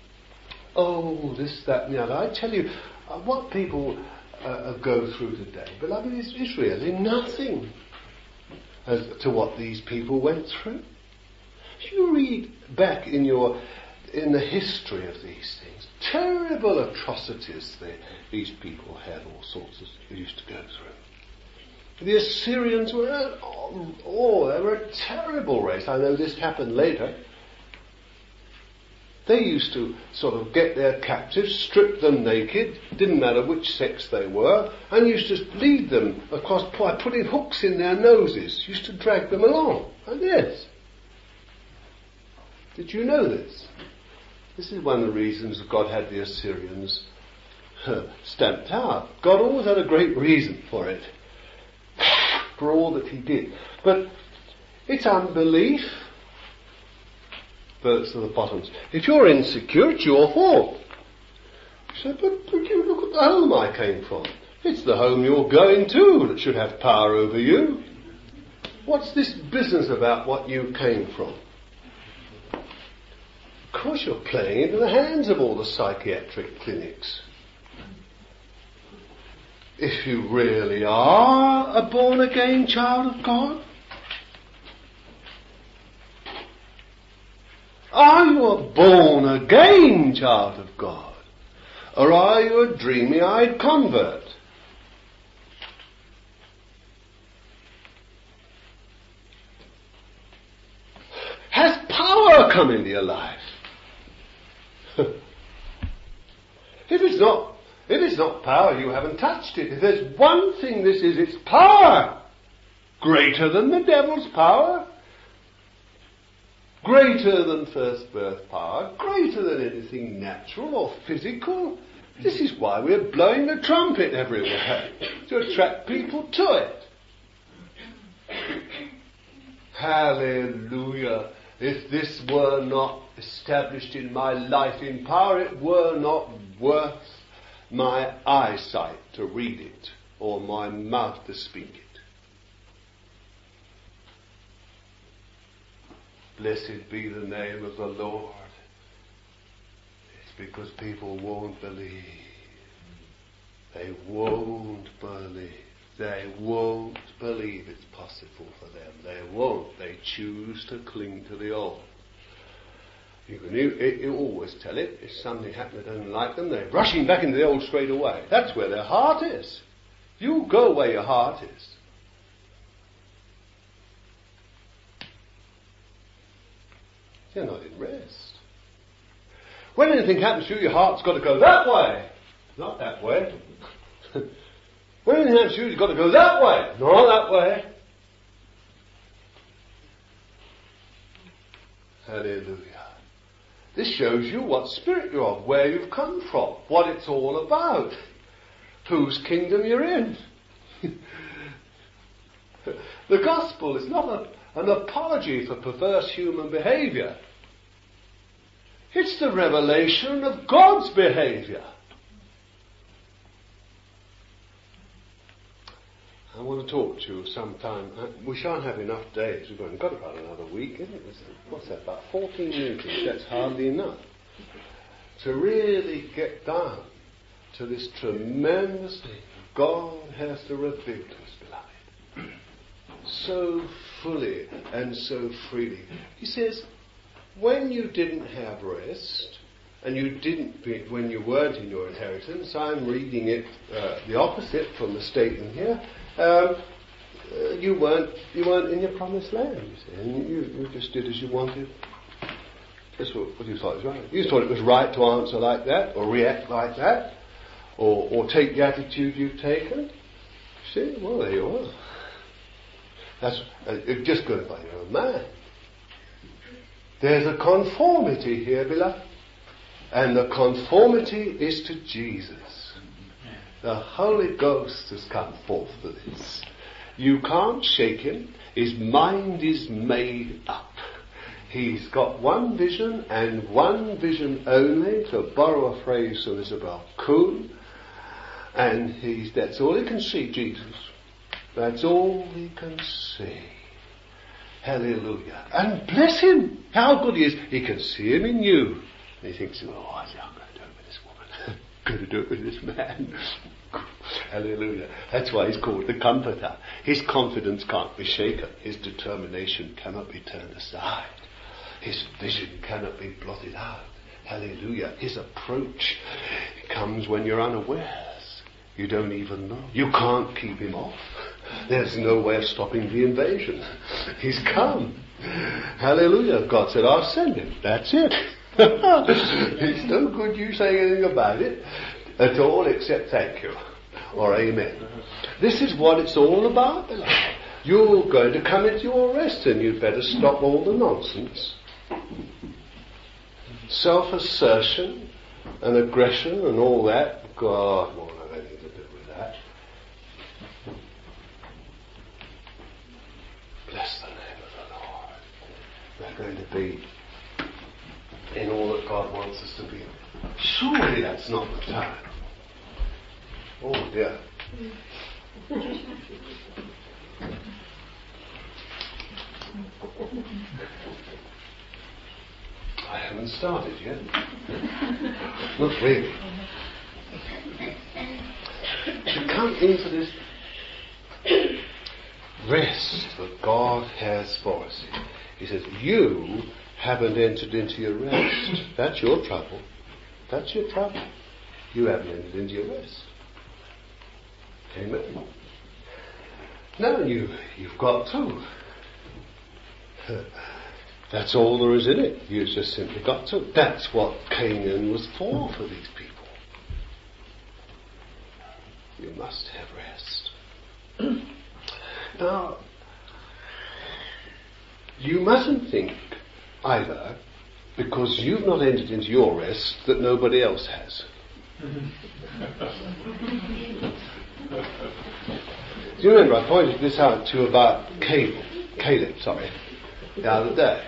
oh, this, that, and the other. I tell you, uh, what people uh, go through today, beloved, is, is really nothing as to what these people went through. If you read back in your, in the history of these things, terrible atrocities they, these people had, all sorts of, used to go through. The Assyrians were, oh, oh, they were a terrible race. I know this happened later. They used to sort of get their captives, strip them naked, didn't matter which sex they were, and used to lead them across by putting hooks in their noses, used to drag them along. And yes. Did you know this? This is one of the reasons God had the Assyrians stamped out. God always had a great reason for it. For all that he did. But it's unbelief. Birds to the bottoms. If you're insecure, it's your fault. You say, but, but you look at the home I came from. It's the home you're going to that should have power over you. What's this business about what you came from? Of course you're playing into the hands of all the psychiatric clinics. If you really are a born-again child of God, are you a born-again child of God? Or are you a dreamy-eyed convert? Has power come into your life? If it's not If it's not power, you haven't touched it. If there's one thing this is, it's power. Greater than the devil's power. Greater than first birth power. Greater than anything natural or physical. This is why we're blowing the trumpet everywhere. To attract people to it. Hallelujah. If this were not established in my life in power, it were not worth my eyesight to read it, or my mouth to speak it. Blessed be the name of the Lord. It's because people won't believe. They won't believe. They won't believe it's possible for them. They won't. They choose to cling to the old. You can you, you always tell it. If something happened that doesn't like them, they're rushing back into the old straight away. That's where their heart is. You go where your heart is. You're not in rest. When anything happens to you, your heart's got to go that way. Not that way. When anything happens to you, you've got to go that way. Not that way. Hallelujah. This shows you what spirit you're of, where you've come from, what it's all about, whose kingdom you're in. The gospel is not a, an apology for perverse human behavior. It's the revelation of God's behavior. I want to talk to you sometime. We shan't have enough days. We've only got about another week, isn't it? What's that, about fourteen meetings? That's hardly enough. To really get down to this tremendous thing God has to reveal to His beloved. So fully and so freely. He says, when you didn't have rest, and you didn't, be, when you weren't in your inheritance, I'm reading it uh, the opposite from the statement here. Um, uh, you weren't, you weren't in your promised land, you see, and you, you just did as you wanted. That's what, what you thought was right. You thought it was right to answer like that, or react like that, or, or take the attitude you've taken. See, well, there you are. That's uh, it just goes by your own mind. There's a conformity here, beloved, and the conformity is to Jesus. The Holy Ghost has come forth for this. You can't shake him. His mind is made up. He's got one vision and one vision only, to borrow a phrase from Isabel Kuhn. And he's, that's all he can see, Jesus. That's all he can see. Hallelujah. And bless him, how good he is. He can see him in you. And he thinks, oh, I'm going to do it with this woman. I'm going to do it with this man. Hallelujah. That's why he's called the Comforter. His confidence can't be shaken. His determination cannot be turned aside. His vision cannot be blotted out. Hallelujah. His approach comes when you're unawares. You don't even know. You can't keep him off. There's no way of stopping the invasion. He's come. Hallelujah. God said, I'll send him. That's it. It's no good you saying anything about it at all except thank you or amen. This is what it's all about, beloved. You're going to come into your rest, and you'd better stop all the nonsense. Self-assertion and aggression and all that. God won't have anything to do with that. Bless the name of the Lord. We're going to be in all that God wants us to be. Surely that's not the time. Oh dear. I haven't started yet. Not really. To come into this rest that God has for us. He says, you haven't entered into your rest. That's your trouble. That's your trouble. You haven't entered into your rest. Amen. Now you, you've got to. That's all there is in it. You've just simply got to. That's what Canaan was for, for these people. You must have rest. Now, you mustn't think either, because you've not entered into your rest, that nobody else has. Do you remember I pointed this out to you about Caleb, Caleb, sorry, the other day.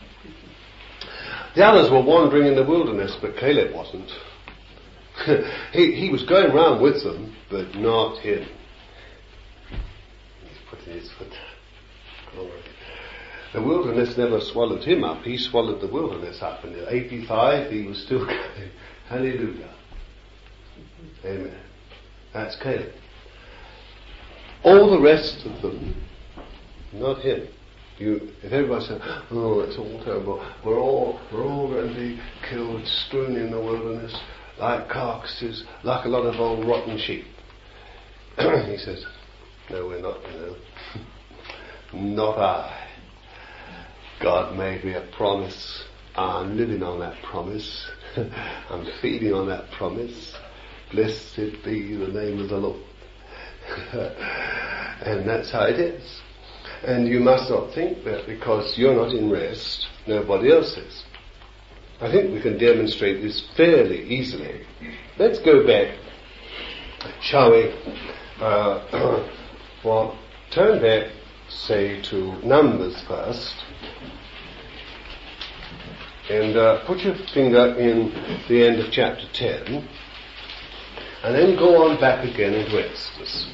The others were wandering in the wilderness, but Caleb wasn't. he, he was going round with them, but not him. He's putting his foot down. The wilderness never swallowed him up, he swallowed the wilderness up. And at eighty-five he was still going. Hallelujah. Amen. That's Caleb. All the rest of them, not him. You, if everybody says, oh, it's all terrible, we're all, we're all going to be killed, strewn in the wilderness, like carcasses, like a lot of old rotten sheep. He says, no, we're not, you know. Not I. God made me a promise. I'm living on that promise. I'm feeding on that promise. Blessed be the name of the Lord. And that's how it is. And you must not think that because you're not in rest, nobody else is. I think we can demonstrate this fairly easily. Let's go back, shall we? Uh, well, turn back, say, to Numbers first. And uh, put your finger in the end of chapter ten. And then go on back again into Exodus.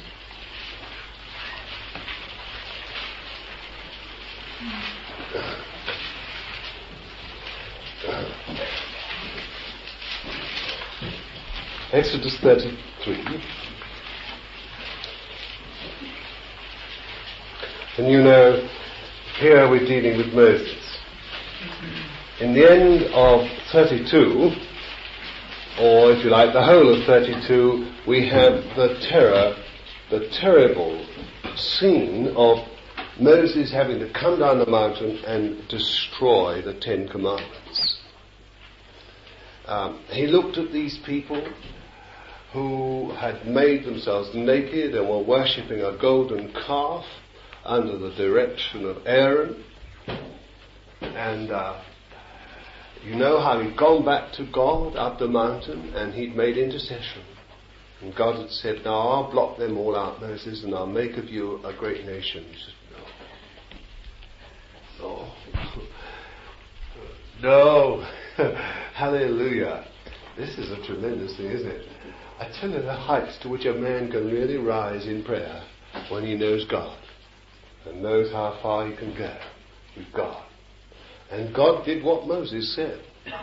Exodus thirty-three. And you know, here we're dealing with Moses. In the end of thirty-two, or if you like, the whole of thirty-two, we have the terror, the terrible scene of Moses having to come down the mountain and destroy the Ten Commandments. Um, he looked at these people who had made themselves naked and were worshipping a golden calf under the direction of Aaron. And uh, you know how he'd gone back to God up the mountain and he'd made intercession. And God had said, now I'll blot them all out, Moses, and I'll make of you a great nation. He said, no. No. No. Hallelujah. This is a tremendous thing, isn't it? I tell you the heights to which a man can really rise in prayer when he knows God and knows how far he can go with God. And God did what Moses said.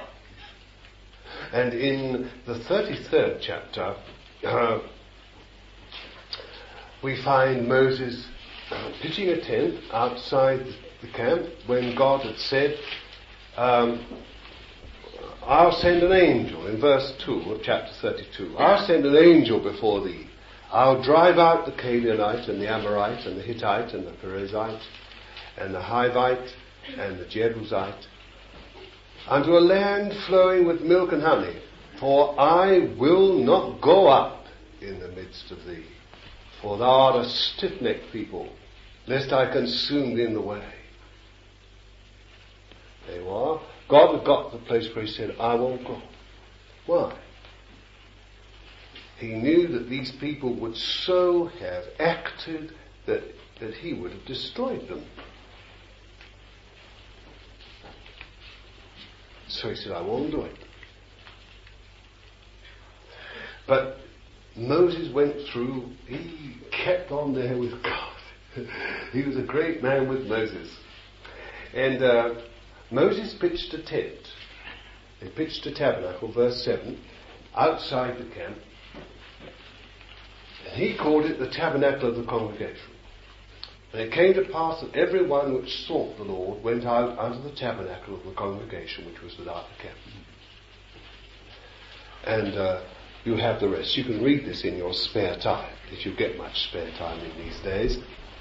And in the thirty-third chapter, uh, we find Moses uh, pitching a tent outside the camp when God had said, um, I'll send an angel, in verse two of chapter thirty-two. I'll send an angel before thee. I'll drive out the Canaanite and the Amorite and the Hittite and the Perizzite and the Hivite and the Jebusite unto a land flowing with milk and honey. For I will not go up in the midst of thee, for thou art a stiff-necked people, lest I consume thee in the way. There you are. God had got to the place where he said, I won't go. Why? He knew that these people would so have acted that, that he would have destroyed them. So he said, I won't do it. But Moses went through, he kept on there with God. He was a great man with Moses. And uh, Moses pitched a tent. He pitched a tabernacle, verse seven, outside the camp. And he called it the tabernacle of the congregation. And it came to pass that every one which sought the Lord went out unto the tabernacle of the congregation, which was without the camp. And uh, you have the rest. You can read this in your spare time, if you get much spare time in these days.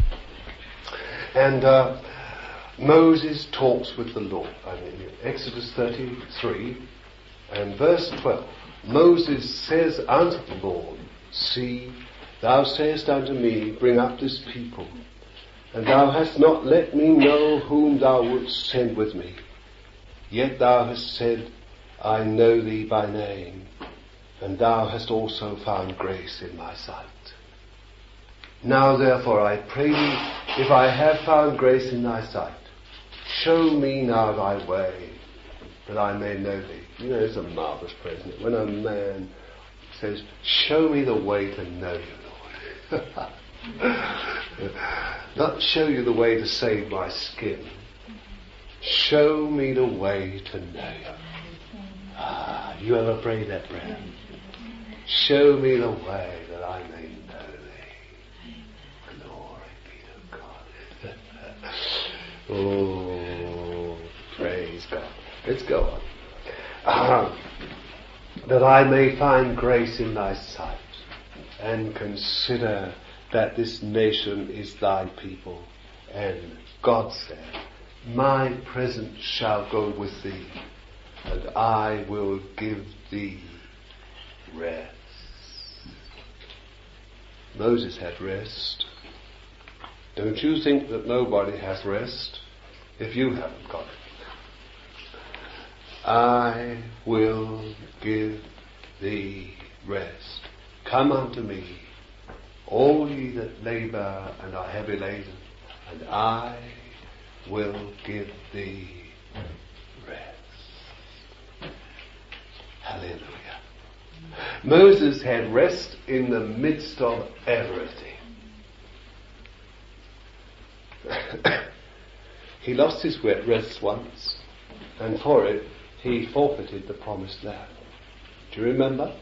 And uh, Moses talks with the Lord. I mean, Exodus thirty-three and verse twelve. Moses says unto the Lord, see, thou sayest unto me, bring up this people, and thou hast not let me know whom thou wouldst send with me. Yet thou hast said, I know thee by name, and thou hast also found grace in my sight. Now therefore I pray thee, if I have found grace in thy sight, show me now thy way, that I may know thee. You know, it's a marvellous prayer, isn't it? When a man says, show me the way to know you, Lord. Not show you the way to save my skin, show me the way to know you. Ah, you ever prayed that prayer? Show me the way that I may know thee. Glory be to God. Oh, praise God. Let's go on. Ah, that I may find grace in thy sight, and consider that this nation is thy people. And God said, my presence shall go with thee, and I will give thee rest. Moses had rest. Don't you think that nobody has rest if you haven't got it? I will give thee rest. Come unto me, all ye that labour and are heavy laden, and I will give thee rest. Hallelujah. Moses had rest in the midst of everything. He lost his rest once, and for it he forfeited the promised land. Do you remember?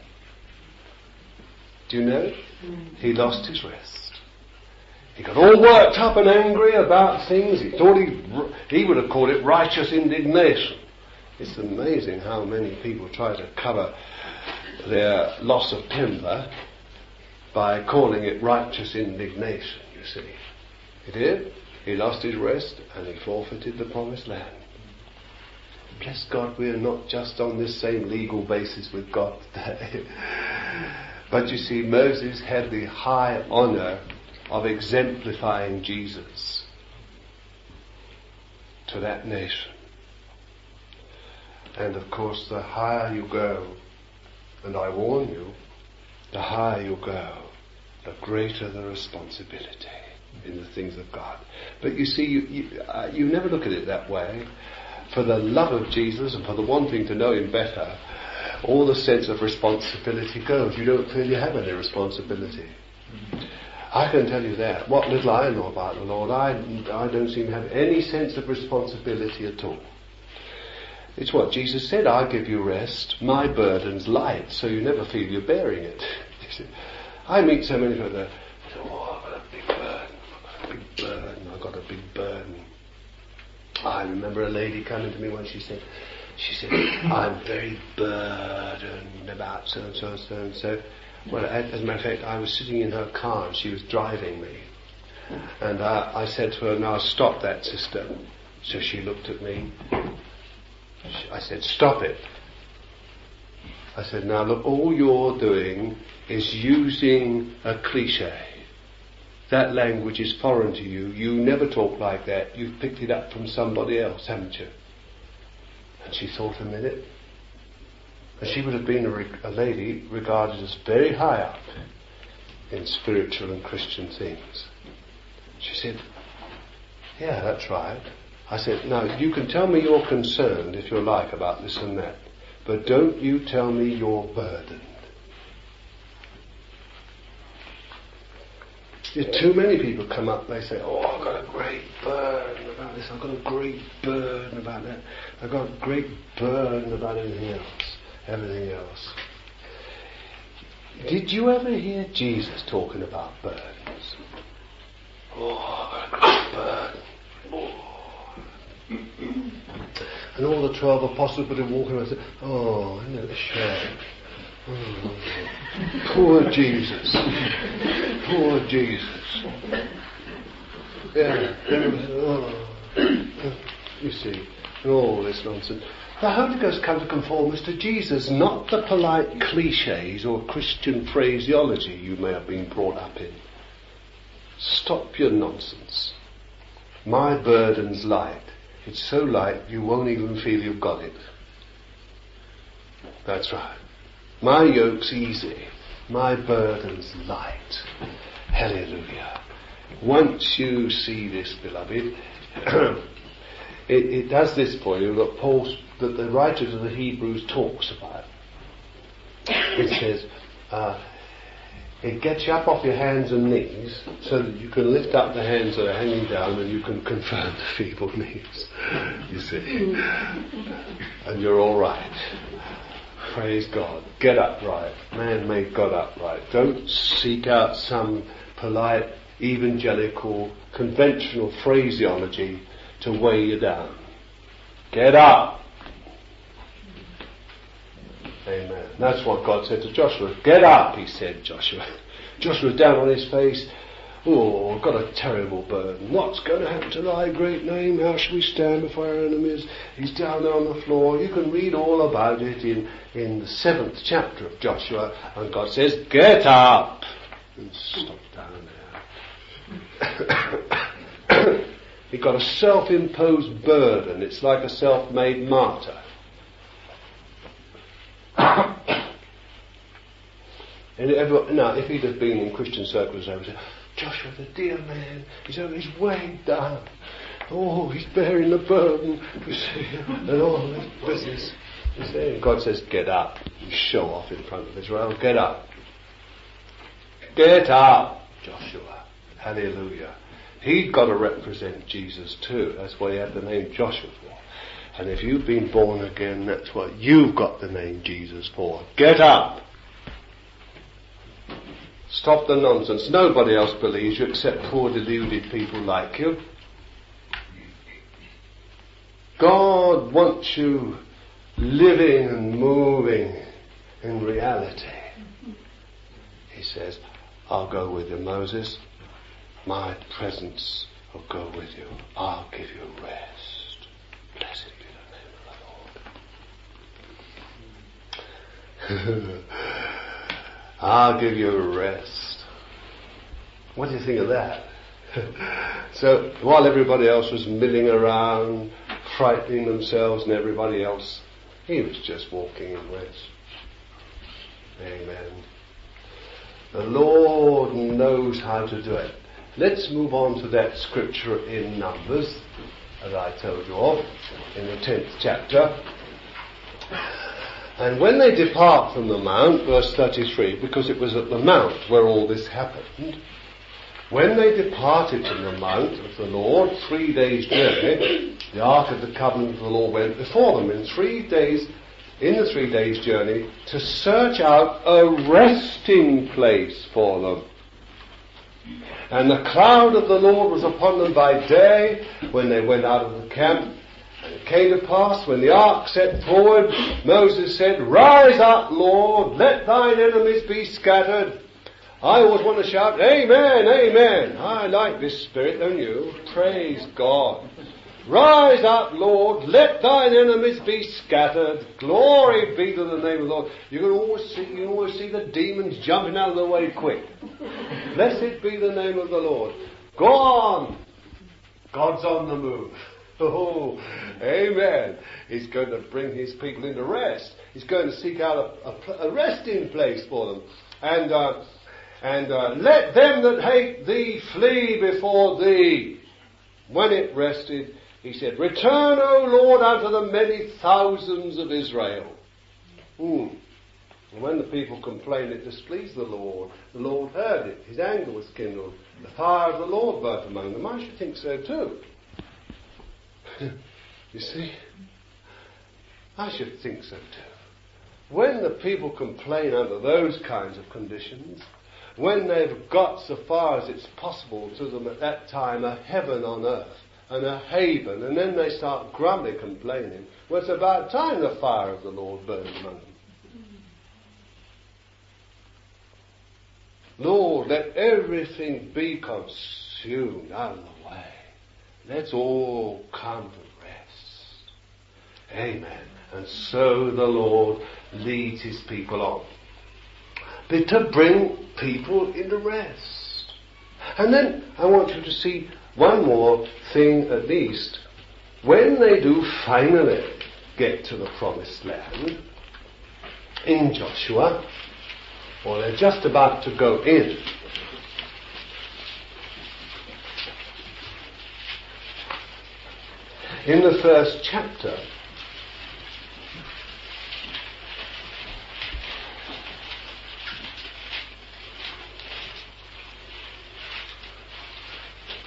Do you know? He lost his rest. He got all worked up and angry about things. He thought he, he would have called it righteous indignation. It's amazing how many people try to cover their loss of temper by calling it righteous indignation, you see. He did. He lost his rest and he forfeited the promised land. Bless God, we are not just on this same legal basis with God today. But you see, Moses had the high honour of exemplifying Jesus to that nation. And of course, the higher you go, and I warn you, the higher you go, the greater the responsibility in the things of God. But you see, you, you, uh, you never look at it that way. For the love of Jesus and for the wanting to know Him better, all the sense of responsibility goes. You don't feel you have any responsibility. I can tell you that. What little I know about the Lord, I, I don't seem to have any sense of responsibility at all. It's what Jesus said, I give you rest, my burden's light, so you never feel you're bearing it. You see, I meet so many people that say, oh, I've got a big burden, I've got a big burden, I've got a big burden. I remember a lady coming to me once, she said, she said, I'm very burdened about so and so and so and so. Well, as a matter of fact, I was sitting in her car and she was driving me. And uh, I said to her, now stop that, sister. So she looked at me. I said, stop it. I said, now look, all you're doing is using a cliche. That language is foreign to you. You never talk like that. You've picked it up from somebody else, haven't you? And she thought a minute. And she would have been a, re- a lady regarded as very high up in spiritual and Christian things. She said, yeah, that's right. I said, now you can tell me you're concerned, if you like, about this and that. But don't you tell me you're burdened. Too many people come up, they say, oh, I've got a great burden about this, I've got a great burden about that, I've got a great burden about anything else, everything else. Did you ever hear Jesus talking about burdens? Oh, I've got a great burden. Oh. And all the twelve apostles would have walked around and said, oh, isn't it a shame? Oh, poor Jesus. Poor Jesus. Yeah. Oh. You see, all this nonsense. The Holy Ghost comes to conform us to Jesus, not the polite cliches or Christian phraseology you may have been brought up in. Stop your nonsense. My burden's light. It's so light you won't even feel you've got it. That's right. My yoke's easy. My burden's light. Hallelujah. Once you see this, beloved, it, it does this for you that Paul, that the writers of the Hebrews talks about. It says, uh, It gets you up off your hands and knees so that you can lift up the hands that are hanging down and you can confirm the feeble knees. You see. And you're all right. Praise God. Get upright. Man made God upright. Don't seek out some polite, evangelical, conventional phraseology to weigh you down. Get up. Amen. That's what God said to Joshua. Get up, he said, Joshua. Joshua's down on his face. Oh, I've got a terrible burden. What's going to happen to thy great name? How shall we stand before our enemies? He's down there on the floor. You can read all about it in, in the seventh chapter of Joshua. And God says, get up. And stop down there. He got a self-imposed burden. It's like a self-made martyr. And ever, now, if he'd have been in Christian circles, I would say, Joshua, the dear man, he's, he's weighed down. Oh, he's bearing the burden, you see, and all this business. You see, and God says, get up. You show off in front of Israel. Get up. Get up, Joshua. Hallelujah. He'd got to represent Jesus too. That's why he had the name Joshua for. And if you've been born again, that's what you've got the name Jesus for. Get up. Stop the nonsense. Nobody else believes you except poor deluded people like you. God wants you living and moving in reality. He says, I'll go with you, Moses. My presence will go with you. I'll give you rest. Blessed be the name of the Lord. I'll give you a rest. What do you think of that? So, while everybody else was milling around, frightening themselves and everybody else, he was just walking in rest. Amen. The Lord knows how to do it. Let's move on to that scripture in Numbers that I told you of, in the tenth chapter. And when they depart from the mount, verse thirty-three, because it was at the mount where all this happened, when they departed from the mount of the Lord, three days' journey, the ark of the covenant of the Lord went before them in three days, in the three days' journey, to search out a resting place for them. And the cloud of the Lord was upon them by day when they went out of the camp. And it came to pass, when the ark set forward, Moses said, rise up, Lord, let thine enemies be scattered. I always want to shout, amen, amen. I like this spirit, don't you? Praise God. Rise up, Lord, let thine enemies be scattered. Glory be to the name of the Lord. You can always see, you can always see the demons jumping out of the way quick. Blessed be the name of the Lord. Go on. God's on the move. Oh, amen. He's going to bring his people into rest. He's going to seek out a, a, a resting place for them. And, uh, and, uh, let them that hate thee flee before thee. When it rested, he said, return, O Lord, unto the many thousands of Israel. Hmm. And when the people complained, it displeased the Lord. The Lord heard it. His anger was kindled. The fire of the Lord burnt among them. I should think so too. You see? I should think so too. When the people complain under those kinds of conditions, when they've got so far as it's possible to them at that time a heaven on earth and a haven, and then they start grumbling, complaining, well, it's about time the fire of the Lord burned among them. Lord, let everything be consumed out of the way. Let's all come to rest. Amen. And so the Lord leads his people on. But to bring people into rest. And then I want you to see one more thing at least. When they do finally get to the promised land, in Joshua, or they're just about to go in, in the first chapter,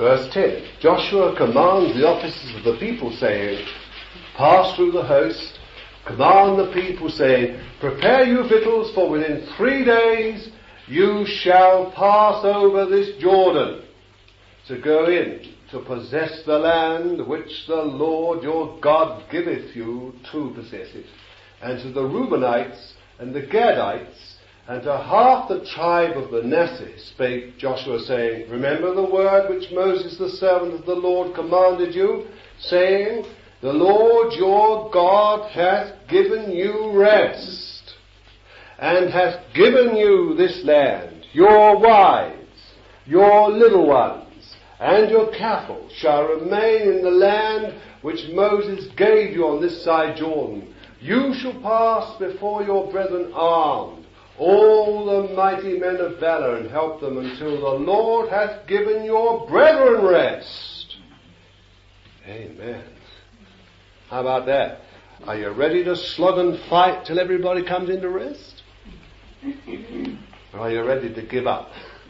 Verse ten. Joshua commands the officers of the people, saying, pass through the host, command the people, saying, prepare you victuals, for within three days you shall pass over this Jordan, to go in, to possess the land which the Lord your God giveth you to possess it. And to the Reubenites and the Gadites, and to half the tribe of Manasseh spake Joshua, saying, remember the word which Moses the servant of the Lord commanded you, saying, the Lord your God hath given you rest, and hath given you this land. Your wives, your little ones, and your cattle shall remain in the land which Moses gave you on this side Jordan. You shall pass before your brethren armed, all the mighty men of valor, and help them until the Lord hath given your brethren rest. Amen. How about that? Are you ready to slug and fight till everybody comes into rest? Or are you ready to give up?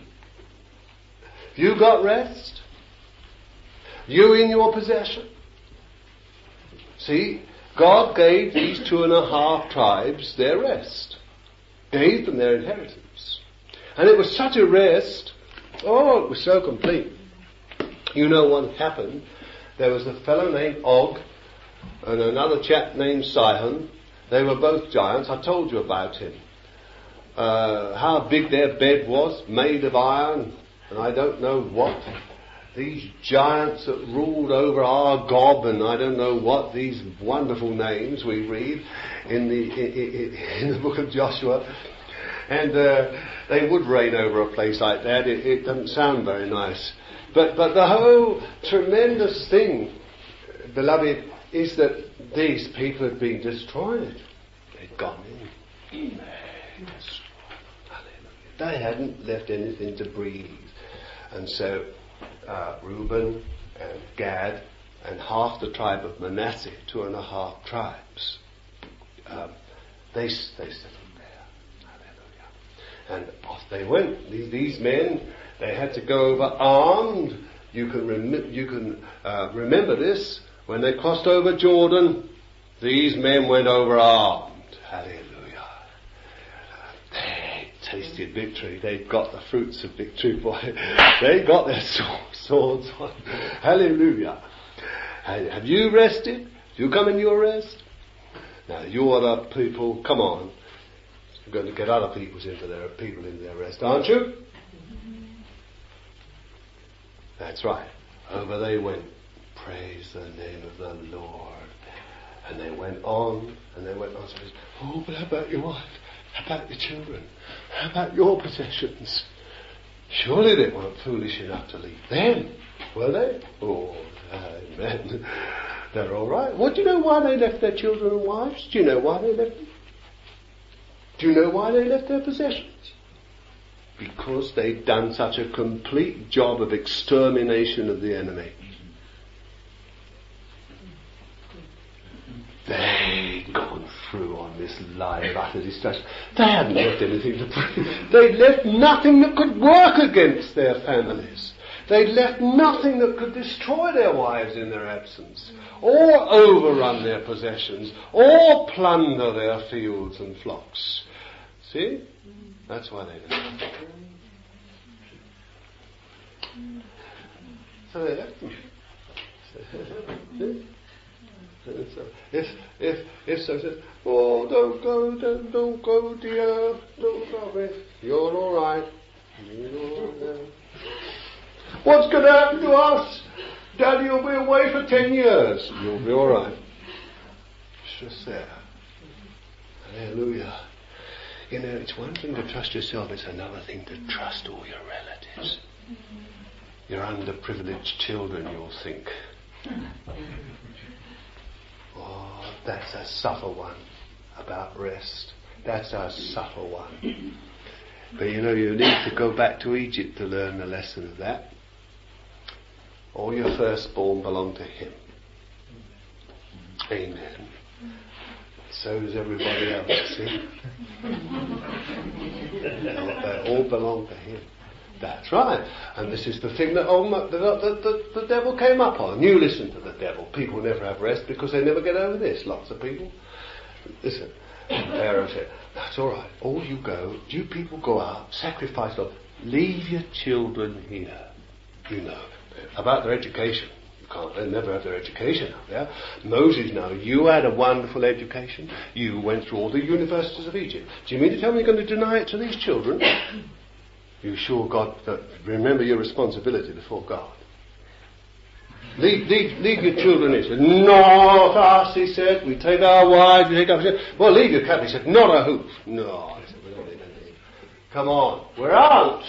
You got rest? You in your possession? See, God gave these two and a half tribes their rest. Gave them their inheritance. And it was such a rest, oh, it was so complete. You know what happened? There was a fellow named Og and another chap named Sihon. They were both giants. I told you about him. Uh, how big their bed was, made of iron, and I don't know what. These giants that ruled over Argob, and I don't know what, these wonderful names we read in the in, in the book of Joshua. And uh, they would reign over a place like that. It, it doesn't sound very nice. But but the whole tremendous thing, beloved, is that these people had been destroyed. They'd gone in. They hadn't left anything to breathe. And so uh, Reuben and Gad and half the tribe of Manasseh, two and a half tribes, um, they, they settled there. Hallelujah. And off they went. These, these men, they had to go over armed. You can, rem- you can uh, remember this. When they crossed over Jordan, these men went over armed. Hallelujah. They tasted victory. They got the fruits of victory, boy. They got their swords on. Hallelujah. Have you rested? Do you come in your rest? Now, you other people, come on. You're going to get other people's into their people in their rest, aren't you? That's right. Over they went. Praise the name of the Lord. And they went on, and they went on. So oh, but how about your wife? How about your children? How about your possessions? Surely they weren't foolish enough to leave them, were they? Oh, amen. They're all right. Well, do you know why they left their children and wives? Do you know why they left them? Do you know why they left their possessions? Because they'd done such a complete job of extermination of the enemy. They'd gone through on this line of utter destruction. They hadn't left anything to breathe. They'd left nothing that could work against their families. They'd left nothing that could destroy their wives in their absence, or overrun their possessions, or plunder their fields and flocks. See? That's why they left. So they left them. See? So if if if so says, oh, don't go, don't don't go, dear, don't go. You're all right. You're all right. What's going to happen to us? Daddy will be away for ten years. You'll be all right. It's just there. Hallelujah. You know, it's one thing to trust yourself. It's another thing to trust all your relatives. Your underprivileged children, you'll think. Oh, that's a subtle one about rest. That's a subtle one. But you know, you need to go back to Egypt to learn the lesson of that. All your firstborn belong to Him. Amen. So does everybody else, see? They all belong to Him. That's right. And this is the thing that oh, the, the, the, the devil came up on. You listen to the devil. People never have rest because they never get over this. Lots of people. Listen. Pharaoh said, that's all right. All you go, you people go out, sacrifice them. Leave your children here. You know, about their education. You can't, they never have their education up there. Moses, now, you had a wonderful education. You went through all the universities of Egypt. Do you mean to tell me you're going to deny it to these children? You sure God, that remember your responsibility before God. Leave, leave, leave your children. He said, not us, he said. We take our wives, we take our... Well, leave your cattle. He said, not a hoof. No, he said, we don't leave anything. Come on, we're out.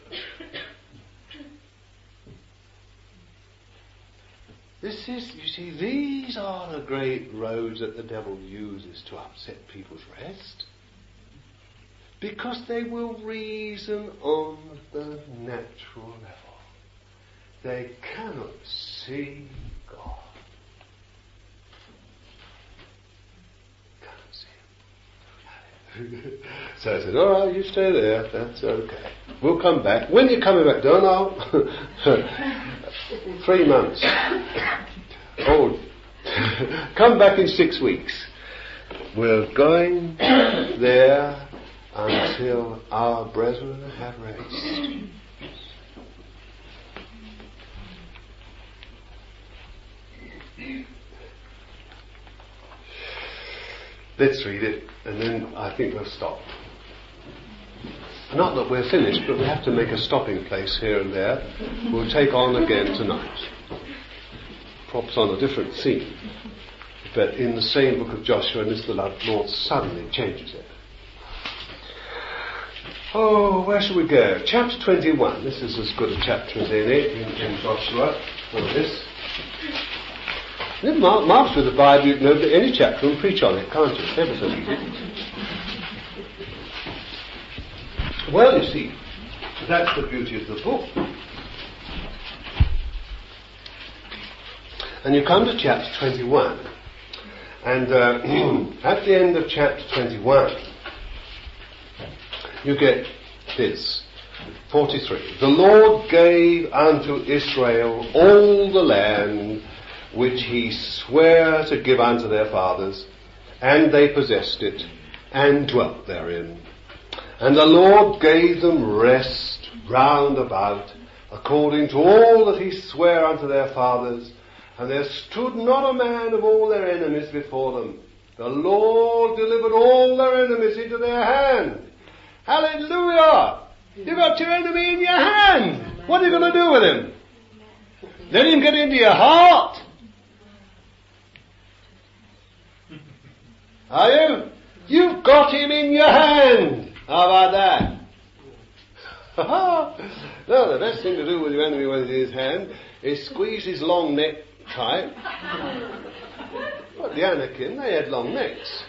This is, you see, these are the great roads that the devil uses to upset people's rest. Because they will reason on the natural level. They cannot see God. Cannot see Him. So I said, all right, you stay there. That's okay. We'll come back. When are you coming back? Don't know. Three months. Oh, come back in six weeks. We're going there until our brethren have rest. Let's read it, and then I think we'll stop. Not that we're finished, but we have to make a stopping place here and there. We'll take on again tonight. Props on a different scene, but in the same book of Joshua, and this the Lord suddenly changes it. Oh, where shall we go? Chapter twenty-one. This is as good a chapter as any in, in Joshua for this. Then Mark, Mark's with the Bible, you can open any chapter and preach on it, can't you? Ever so easy. Well, you see, that's the beauty of the book. And you come to chapter twenty-one. And uh, at the end of chapter twenty-one, you get this. forty-three. The Lord gave unto Israel all the land which he sware to give unto their fathers, and they possessed it, and dwelt therein. And the Lord gave them rest round about, according to all that he sware unto their fathers, and there stood not a man of all their enemies before them. The Lord delivered all their enemies into their hand. Hallelujah! You've got your enemy in your hand. What are you going to do with him? Let him get into your heart. Are you? You've got him in your hand. How about that? No, the best thing to do with your enemy when it's in his hand is squeeze his long neck tight. But the Anakin, they had long necks.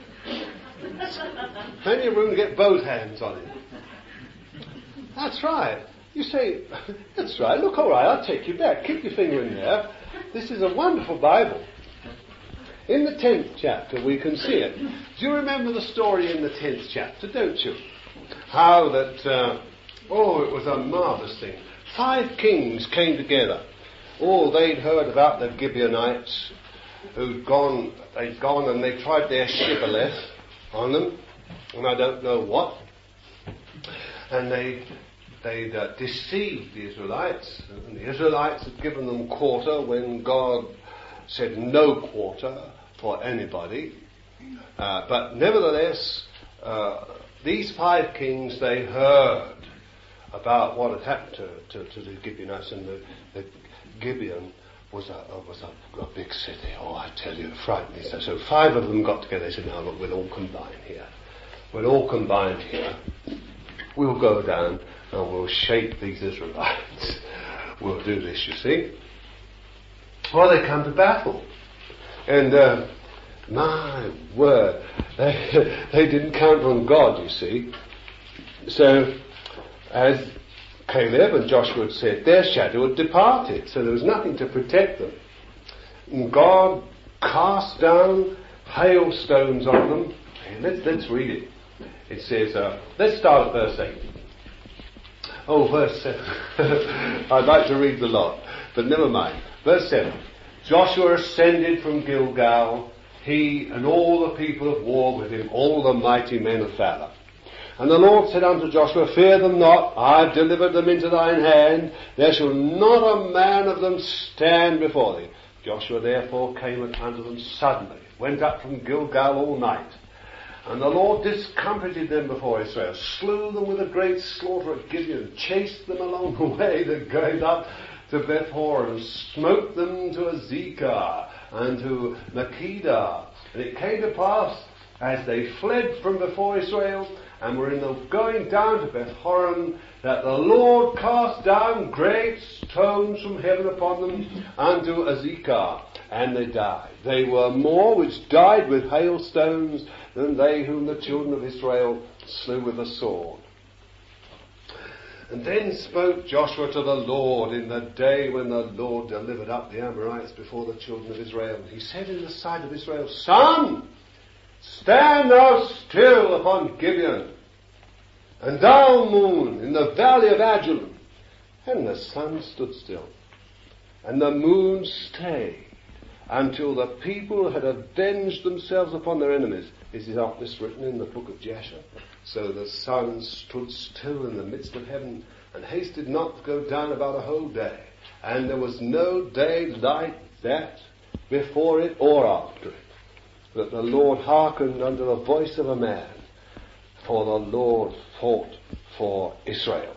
Plenty of room to get both hands on him. That's right. You say, that's right, look, all right, I'll take you back. Keep your finger in there. This is a wonderful Bible. In the tenth chapter, we can see it. Do you remember the story in the tenth chapter, don't you? How that, uh, oh, it was a marvellous thing. Five kings came together. Oh, they'd heard about the Gibeonites who'd gone, they'd gone and they tried their shibboleth on them, and I don't know what. And they, they'd uh, deceived the Israelites, and the Israelites had given them quarter when God said no quarter for anybody. Uh, but nevertheless, uh, these five kings, they heard about what had happened to, to, to the Gibeonites, and the, the Gibeon was a, was a, a big city. Oh, I tell you, frightening. So, so five of them got together. They said, now look, we'll all combine here. We'll all combine here. We'll go down and we'll shake these Israelites. We'll do this, you see. Well, they come to battle. And, uh, my word, they, they didn't count on God, you see. So, as Caleb and Joshua had said, their shadow had departed, so there was nothing to protect them. And God cast down hailstones on them. Hey, let's, let's read it. It says, uh, let's start at verse eight. Oh, verse seven. I'd like to read the lot, but never mind. Verse seven. Joshua ascended from Gilgal, he and all the people of war with him, all the mighty men of valor. And the Lord said unto Joshua, fear them not, I have delivered them into thine hand, there shall not a man of them stand before thee. Joshua therefore came unto them suddenly, went up from Gilgal all night. And the Lord discomfited them before Israel, slew them with a great slaughter at Gibeon, chased them along the way that goes up to Beth Horon, and smote them to Azekah and to Makkedah. And it came to pass, as they fled from before Israel, and were in the going down to Beth Horon, that the Lord cast down great stones from heaven upon them unto Azekah, and they died. They were more which died with hailstones than they whom the children of Israel slew with the sword. And then spoke Joshua to the Lord in the day when the Lord delivered up the Amorites before the children of Israel. And he said in the sight of Israel, Sun, stand thou still upon Gibeon, and thou moon in the valley of Adullam. And the sun stood still, and the moon stayed, until the people had avenged themselves upon their enemies. Is not this written in the book of Jasher? So the sun stood still in the midst of heaven, and hasted not to go down about a whole day. And there was no day like that before it or after it, that the Lord hearkened unto the voice of a man, for the Lord fought for Israel.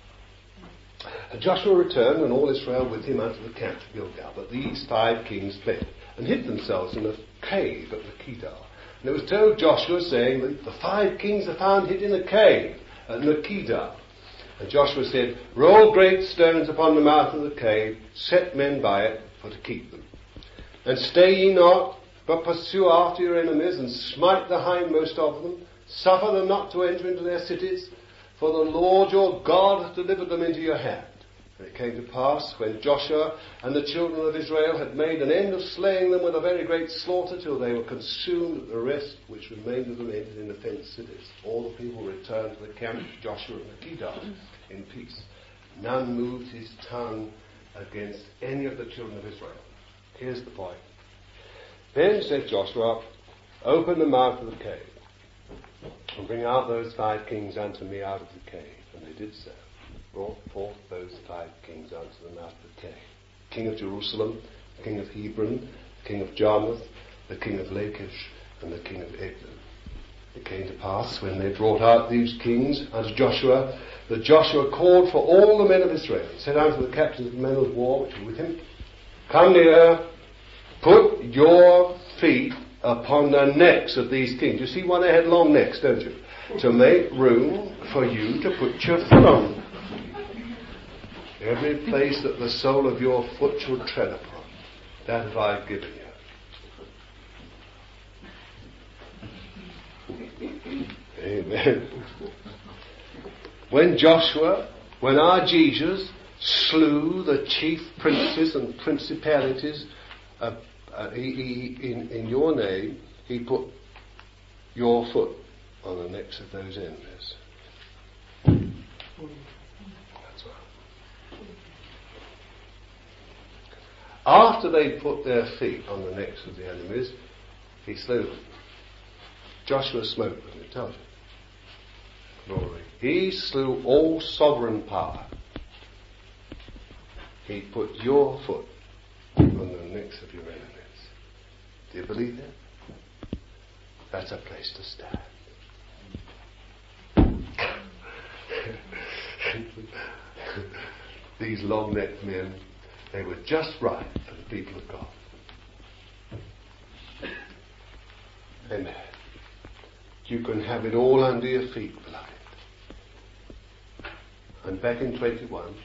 And Joshua returned, and all Israel with him unto the camp to Gilgal. But these five kings fled, and hid themselves in a cave at Makkedah. And it was told Joshua, saying that the five kings are found hid in a cave at Makkedah. And Joshua said, roll great stones upon the mouth of the cave, set men by it for to keep them. And stay ye not, but pursue after your enemies, and smite the hindmost of them. Suffer them not to enter into their cities, for the Lord your God hath delivered them into your hand. And it came to pass, when Joshua and the children of Israel had made an end of slaying them with a very great slaughter, till they were consumed, that the rest which remained of them entered in the fenced cities. All the people returned to the camp of Joshua at Makkedah in peace. None moved his tongue against any of the children of Israel. Here's the point. Then said Joshua, open the mouth of the cave, and bring out those five kings unto me out of the cave. And they did so. Brought forth those five kings unto the mouth of the cave. King of Jerusalem, the king of Hebron, the king of Jarmuth, the king of Lachish, and the king of Eglon. It came to pass, when they brought out these kings unto Joshua, that Joshua called for all the men of Israel, and said unto the captains of the men of war which were with him, come near, put your feet upon the necks of these kings. You see why they had long necks, don't you? To make room for you to put your foot on. Every place that the sole of your foot shall tread upon, that have I given you. Amen. When Joshua, when our Jesus slew the chief princes and principalities uh, uh, he, he, in, in your name, he put your foot on the necks of those enemies. That's right. After they put their feet on the necks of the enemies, he slew them. Joshua smote them, it tells you. Glory. He slew all sovereign power. He put your foot on the necks of your enemies. Do you believe that? That's a place to stand. These long-necked men, they were just right for the people of God. Amen. You can have it all under your feet, beloved. And back in twenty-one,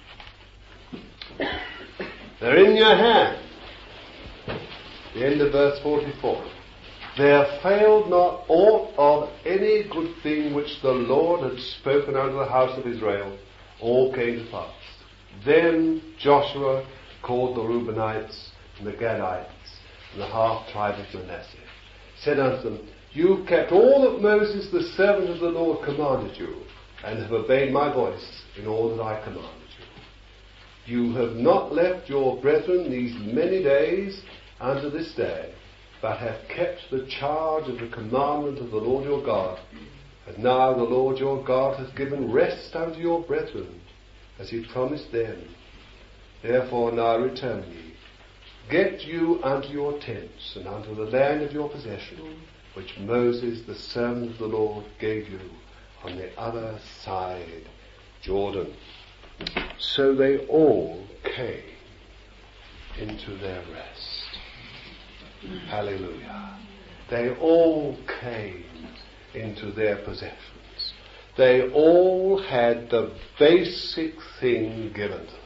they're in your hand. The end of verse forty-four. There failed not aught of any good thing which the Lord had spoken unto the house of Israel, all came to pass. Then Joshua called the Reubenites and the Gadites and the half tribe of Manasseh, said unto them, you kept all that Moses the servant of the Lord commanded you, and have obeyed my voice in all that I commanded you. You have not left your brethren these many days unto this day, but have kept the charge of the commandment of the Lord your God. And now the Lord your God has given rest unto your brethren, as he promised them. Therefore now return ye. Get you unto your tents, and unto the land of your possession, which Moses the servant of the Lord gave you on the other side Jordan. So they all came into their rest. Hallelujah. They all came into their possessions. They all had the basic thing given to them.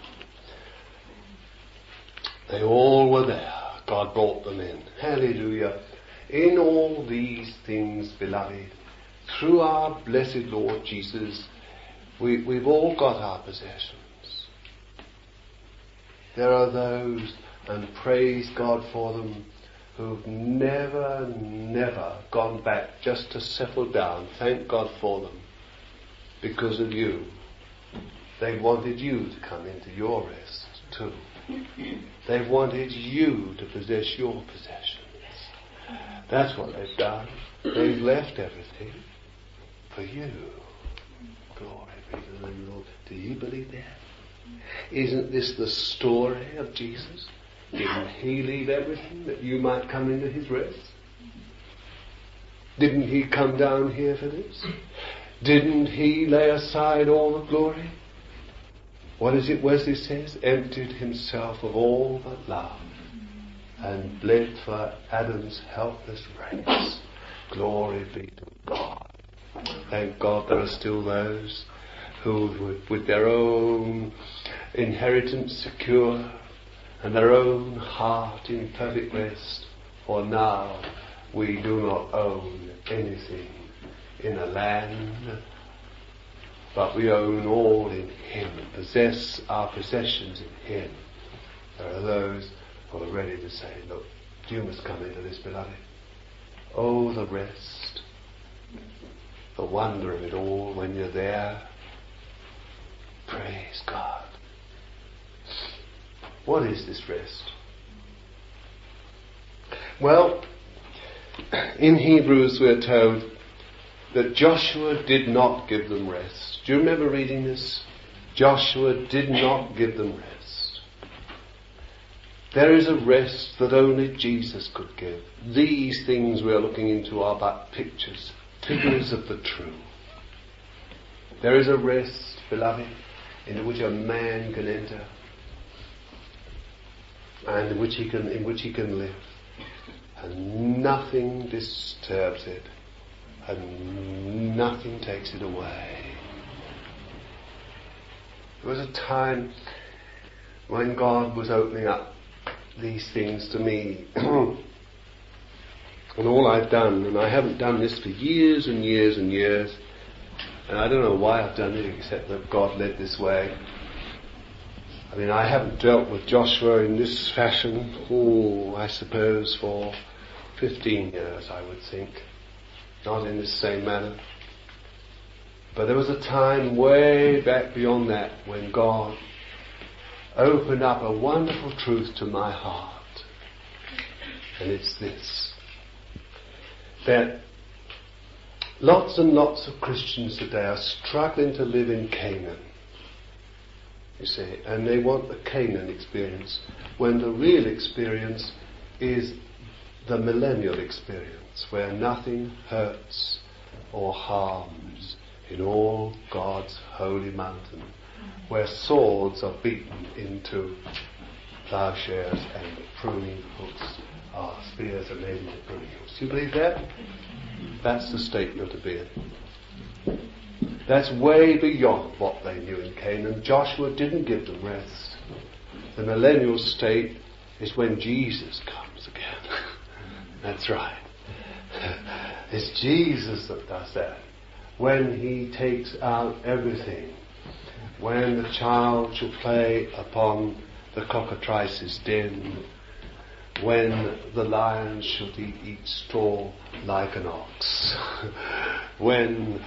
They all were there. God brought them in. Hallelujah. In all these things, beloved, through our blessed Lord Jesus, we, we've all got our possessions. There are those, and praise God for them, who've never, never gone back just to settle down. Thank God for them. Because of you. They wanted you to come into your rest too. They wanted you to possess your possessions. That's what they've done. They've left everything for you. Glory be to the Lord. Do you believe that? Isn't this the story of Jesus? Didn't he leave everything that you might come into his rest? Didn't he come down here for this? Didn't he lay aside all the glory? What is it Wesley says? Emptied himself of all but love and bled for Adam's helpless race. Glory be to God. Thank God there are still those who, with their own inheritance secure and their own heart in perfect rest, for now we do not own anything in a land, but we own all in him and possess our possessions in him. There are those who are ready to say, look, you must come into this, beloved. Oh, the rest, the wonder of it all when you're there. Praise God. What is this rest? Well, in Hebrews we're told that Joshua did not give them rest. Do you remember reading this? Joshua did not give them rest. There is a rest that only Jesus could give. These things we are looking into are but pictures, figures of the true. There is a rest, beloved, into which a man can enter, and in which he can, in which he can live, and nothing disturbs it, and nothing takes it away. There was a time when God was opening up these things to me, and all I've done, and I haven't done this for years and years and years, and I don't know why I've done it except that God led this way. I mean, I haven't dealt with Joshua in this fashion, oh, I suppose for fifteen years, I would think. Not in the same manner. But there was a time way back beyond that when God opened up a wonderful truth to my heart. And it's this. That lots and lots of Christians today are struggling to live in Canaan. You see, and they want the Canaan experience when the real experience is the millennial experience, where nothing hurts or harms in all God's holy mountain, where swords are beaten into plowshares and pruning hooks are spears are made into pruning hooks. Do you believe that? That's the state you're to be in. That's way beyond what they knew in Canaan. Joshua didn't give them rest. The millennial state is when Jesus comes again. That's right. It's Jesus that does that. When he takes out everything. When the child shall play upon the cockatrice's den. When the lion shall eat, eat straw like an ox. When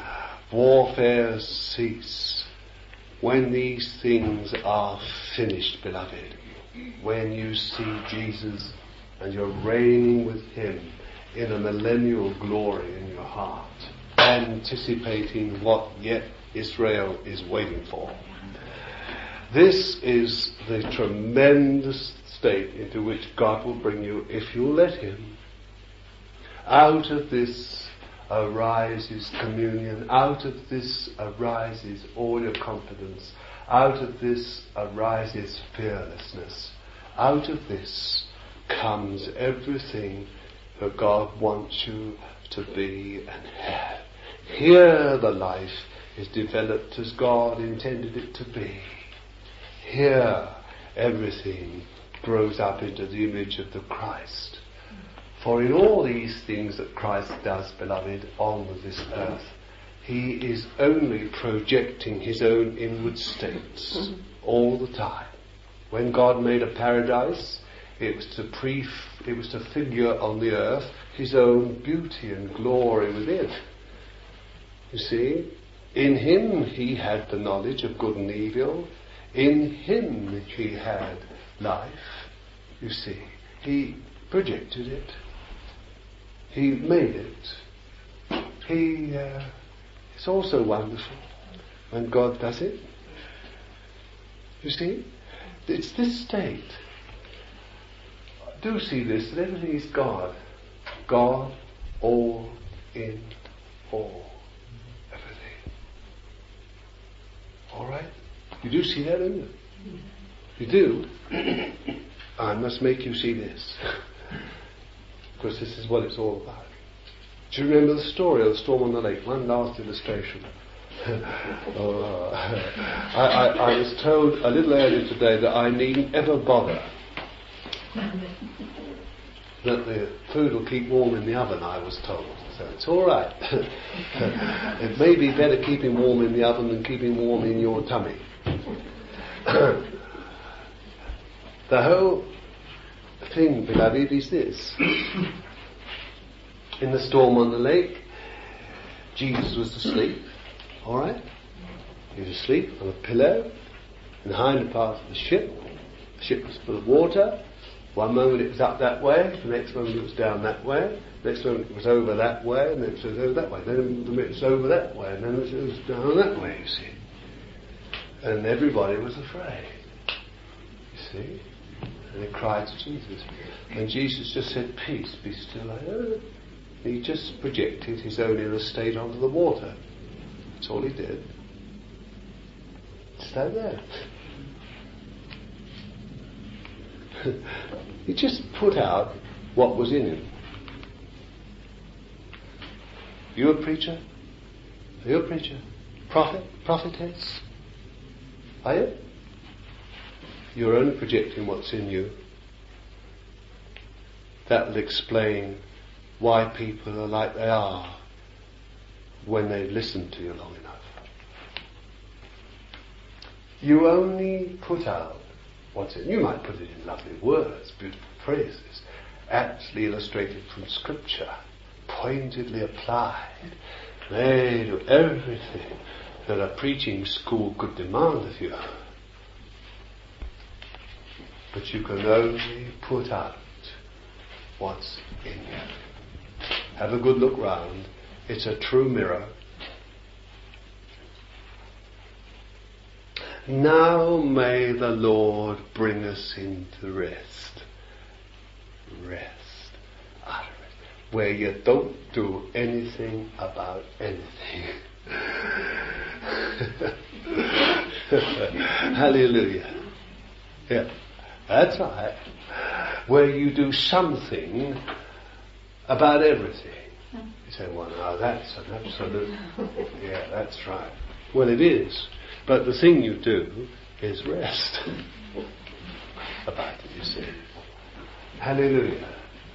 warfare cease. When these things are finished, beloved, when you see Jesus and you're reigning with him in a millennial glory in your heart, anticipating what yet Israel is waiting for. This is the tremendous state into which God will bring you if you let him. Out of this arises communion. Out of this arises all your confidence. Out of this arises fearlessness. Out of this comes everything that God wants you to be and have. Here the life is developed as God intended it to be. Here everything grows up into the image of the Christ. For in all these things that Christ does, beloved, on this earth, he is only projecting his own inward states all the time. When God made a paradise, it was to pre, it was to figure on the earth his own beauty and glory within. You see, in him he had the knowledge of good and evil. In him he had life. You see, he projected it. He made it. He, uh, it's also wonderful when God does it. You see, it's this state. Do see this, that everything is God. God, all in all. Everything. Alright? You do see that, don't you? You do? I must make you see this. Because this is what it's all about. Do you remember the story of the storm on the lake? One last illustration. oh, I, I, I was told a little earlier today that I needn't ever bother. That the food will keep warm in the oven, I was told. So it's all right. It may be better keeping warm in the oven than keeping warm in your tummy. The whole thing, beloved, is this. In the storm on the lake, Jesus was asleep. All right? He was asleep on a pillow in the hind part of the ship. The ship was full of water. One moment it was up that way, the next moment it was down that way, the next moment it was over that way, and then it was over that way, then it was over that way, and then it was down that way, you see. And everybody was afraid, you see. And they cried to Jesus. And Jesus just said, peace, be still. And he just projected his own inner state onto the water. That's all he did. Stay there. He just put out what was in him. You a preacher? Are you a preacher? Prophet? Prophetess? Are you? You're only projecting what's in you. That will explain why people are like they are when they've listened to you long enough. You only put out what's in. You might put it in lovely words, beautiful phrases, aptly illustrated from Scripture, pointedly applied. They do everything that a preaching school could demand of you. But you can only put out what's in you. Have a good look round. It's a true mirror. Now may the Lord bring us into rest. Rest. Utter rest. Where you don't do anything about anything. Hallelujah. Yeah. That's right. Where you do something about everything. You say, well, no, that's an absolute... Yeah, that's right. Well, it is. But the thing you do is rest about it, you see. Hallelujah.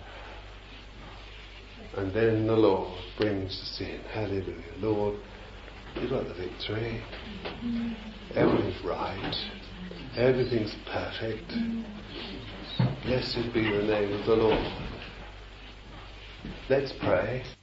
And then the Lord brings us in. Hallelujah. Lord, you've got the victory. Everything's right. Everything's perfect. Blessed be the name of the Lord. Let's pray.